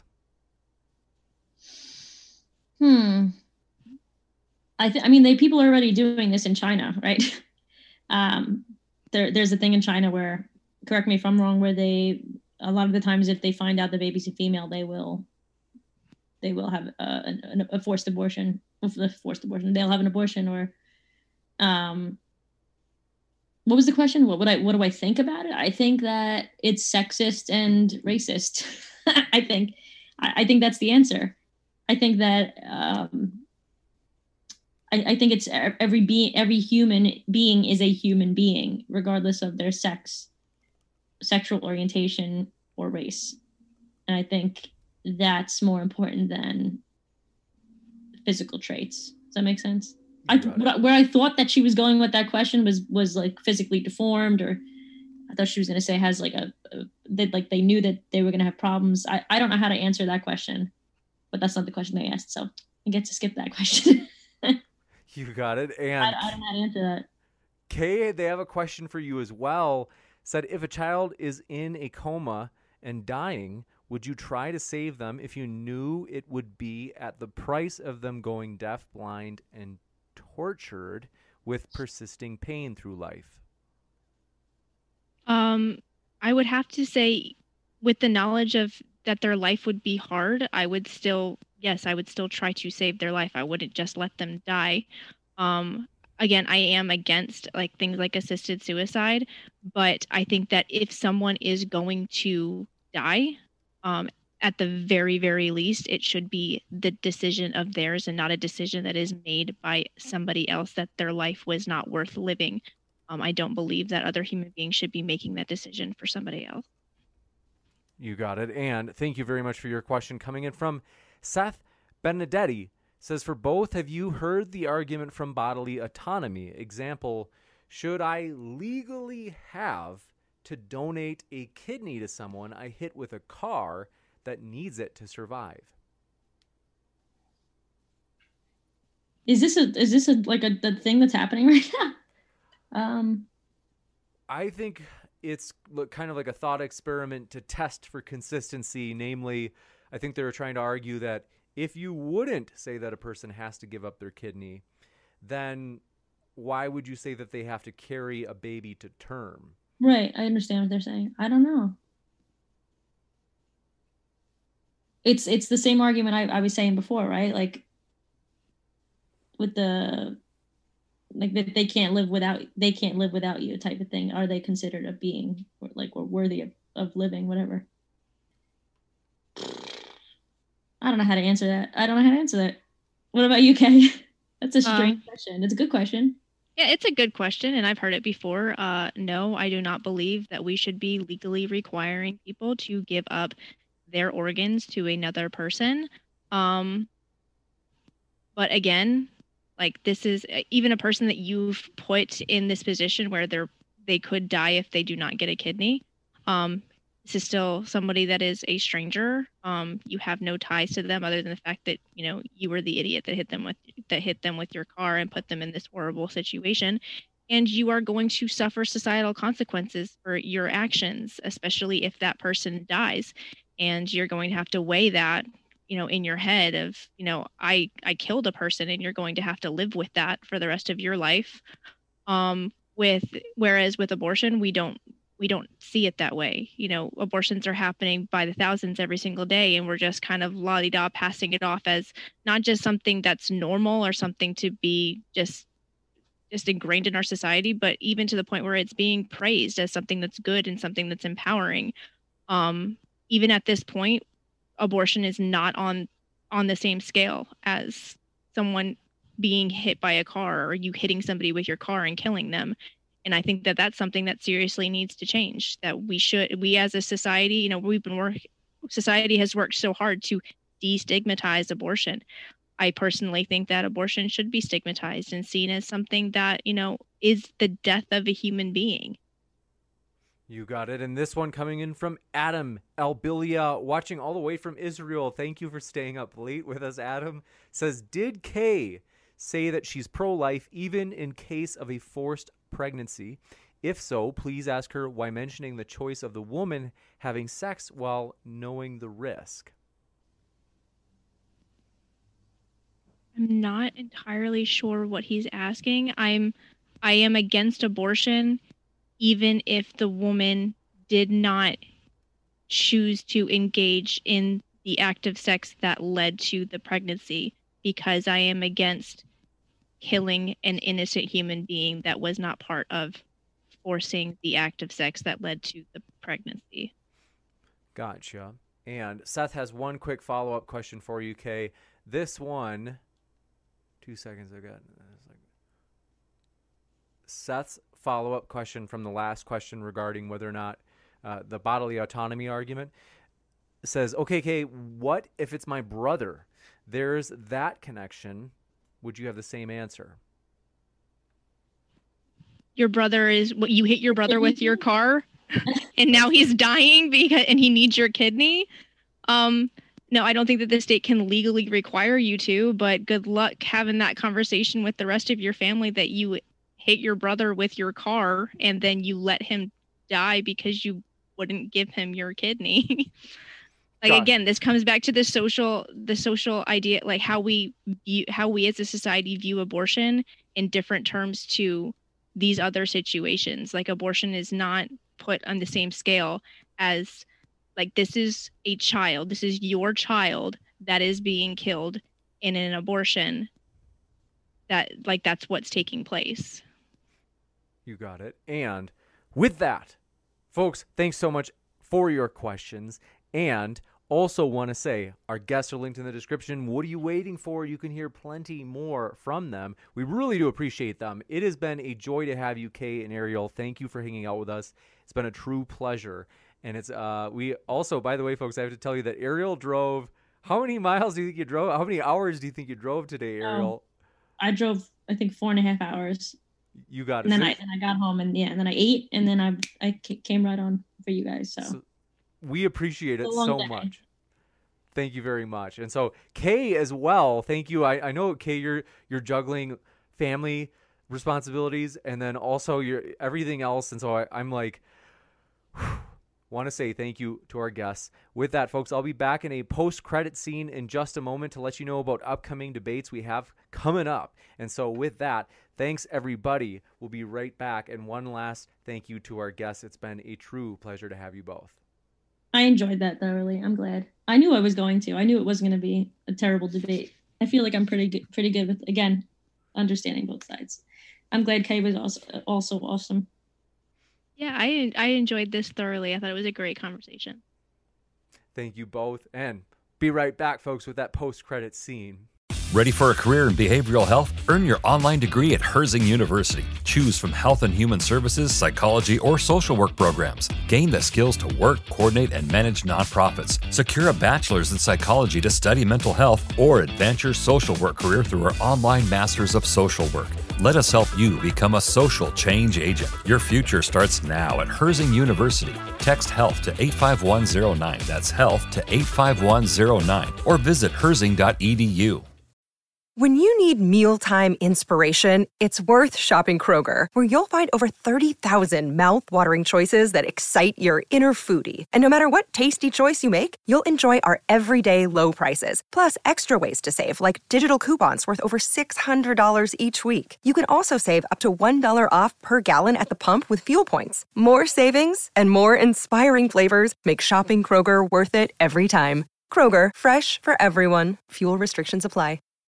Hmm. I th- I mean, they people are already doing this in China, right? um, there, there's a thing in China where, correct me if I'm wrong, where they a lot of the times if they find out the baby's a female, they will, they will have a, a, a forced abortion. A forced abortion. They'll have an abortion, or, um. What was the question? What would I? What do I think about it? I think that it's sexist and racist. I think, I, I think that's the answer. I think that um, I, I think it's every being, every human being is a human being, regardless of their sex, sexual orientation, or race. And I think that's more important than physical traits. Does that make sense? I, where I thought that she was going with that question was was like physically deformed, or I thought she was going to say has like a, a that like they knew that they were going to have problems. I, I don't know how to answer that question, but that's not the question they asked, so I get to skip that question. You got it. And I, I don't know how to answer that. Kay, they have a question for you as well. Said, if a child is in a coma and dying, would you try to save them if you knew it would be at the price of them going deaf, blind, and tortured with persisting pain through life? Um, I would have to say, with the knowledge of that their life would be hard, I would still, yes, I would still try to save their life. I wouldn't just let them die. Um, again, I am against like things like assisted suicide, but I think that if someone is going to die, um, at the very, very least, it should be the decision of theirs and not a decision that is made by somebody else that their life was not worth living. Um, I don't believe that other human beings should be making that decision for somebody else. You got it. And thank you very much for your question. Coming in from Seth Benedetti, says, for both, have you heard the argument from bodily autonomy? Example, should I legally have to donate a kidney to someone I hit with a car that needs it to survive? Is this a is this a like a the thing that's happening right now? Um, I think it's kind of like a thought experiment to test for consistency. Namely, I think they're trying to argue that if you wouldn't say that a person has to give up their kidney, then why would you say that they have to carry a baby to term? Right. I understand what they're saying. I don't know. It's it's the same argument I, I was saying before, right? Like with the like that they can't live without they can't live without you type of thing. Are they considered a being or like or worthy of, of living, whatever? I don't know how to answer that. I don't know how to answer that. What about you, Kay? That's a strange um, question. It's a good question. Yeah, it's a good question, and I've heard it before. Uh, no, I do not believe that we should be legally requiring people to give up their organs to another person. Um, but again, like this is even a person that you've put in this position where they're they could die if they do not get a kidney. Um, this is still somebody that is a stranger. Um, you have no ties to them other than the fact that you know you were the idiot that hit them with that hit them with your car and put them in this horrible situation. And you are going to suffer societal consequences for your actions, especially if that person dies. And you're going to have to weigh that, you know, in your head of, you know, I, I killed a person and you're going to have to live with that for the rest of your life. Um, with, whereas with abortion, we don't, we don't see it that way. You know, abortions are happening by the thousands every single day. And we're just kind of la-di-da passing it off as not just something that's normal or something to be just, just ingrained in our society, but even to the point where it's being praised as something that's good and something that's empowering. Um, even at this point, abortion is not on on the same scale as someone being hit by a car or you hitting somebody with your car and killing them. And I think that that's something that seriously needs to change, that we should, we as a society, you know, we've been work, society has worked so hard to destigmatize abortion. I personally think that abortion should be stigmatized and seen as something that, you know, is the death of a human being. You got it. And this one coming in from Adam Albilia, watching all the way from Israel. Thank you for staying up late with us, Adam. Says, did Kay say that she's pro-life even in case of a forced pregnancy? If so, please ask her why mentioning the choice of the woman having sex while knowing the risk. I'm not entirely sure what he's asking. I'm, I am against abortion even if the woman did not choose to engage in the act of sex that led to the pregnancy, because I am against killing an innocent human being that was not part of forcing the act of sex that led to the pregnancy. Gotcha. And Seth has one quick follow-up question for you, Kay. This one, two seconds, I got Seth's follow-up question from the last question regarding whether or not uh, the bodily autonomy argument says, okay, Kay, what if it's my brother? There's that connection. Would you have the same answer? Your brother is what you hit your brother with your car and now he's dying because and he needs your kidney. Um, no, I don't think that the state can legally require you to, but good luck having that conversation with the rest of your family that you hit your brother with your car and then you let him die because you wouldn't give him your kidney. Like, God. Again, this comes back to the social, the social idea, like how we view, how we as a society view abortion in different terms to these other situations. Like abortion is not put on the same scale as like, this is a child, this is your child that is being killed in an abortion. That like, that's what's taking place. You got it. And with that, folks, thanks so much for your questions. And also want to say our guests are linked in the description. What are you waiting for? You can hear plenty more from them. We really do appreciate them. It has been a joy to have you, Kay and Ariel. Thank you for hanging out with us. It's been a true pleasure. And it's uh we also, by the way, folks, I have to tell you that Ariel drove. How many miles do you think you drove? How many hours do you think you drove today, Ariel? Um, I drove, I think, four and a half hours. You got it. And then I and I got home and yeah, and then I ate and then I I came right on for you guys. So, so we appreciate it so day. much. Thank you very much. And so Kay as well, thank you. I, I know, Kay, you're you're juggling family responsibilities and then also your everything else. And so I, I'm like, want to say thank you to our guests. With that, folks, I'll be back in a post-credit scene in just a moment to let you know about upcoming debates we have coming up. And so with that, thanks, everybody. We'll be right back. And one last thank you to our guests. It's been a true pleasure to have you both. I enjoyed that thoroughly. I'm glad. I knew I was going to. I knew it wasn't going to be a terrible debate. I feel like I'm pretty good, pretty good with, again, understanding both sides. I'm glad Kay was also, also awesome. Yeah, I I enjoyed this thoroughly. I thought it was a great conversation. Thank you both. And be right back, folks, with that post-credit scene. Ready for a career in behavioral health? Earn your online degree at Herzing University. Choose from health and human services, psychology, or social work programs. Gain the skills to work, coordinate, and manage nonprofits. Secure a bachelor's in psychology to study mental health or advance your social work career through our online Masters of Social Work. Let us help you become a social change agent. Your future starts now at Herzing University. Text HEALTH to eight five one zero nine. That's HEALTH to eight five one zero nine. Or visit herzing dot e d u. When you need mealtime inspiration, it's worth shopping Kroger, where you'll find over thirty thousand mouth-watering choices that excite your inner foodie. And no matter what tasty choice you make, you'll enjoy our everyday low prices, plus extra ways to save, like digital coupons worth over six hundred dollars each week. You can also save up to one dollar off per gallon at the pump with fuel points. More savings and more inspiring flavors make shopping Kroger worth it every time. Kroger, fresh for everyone. Fuel restrictions apply.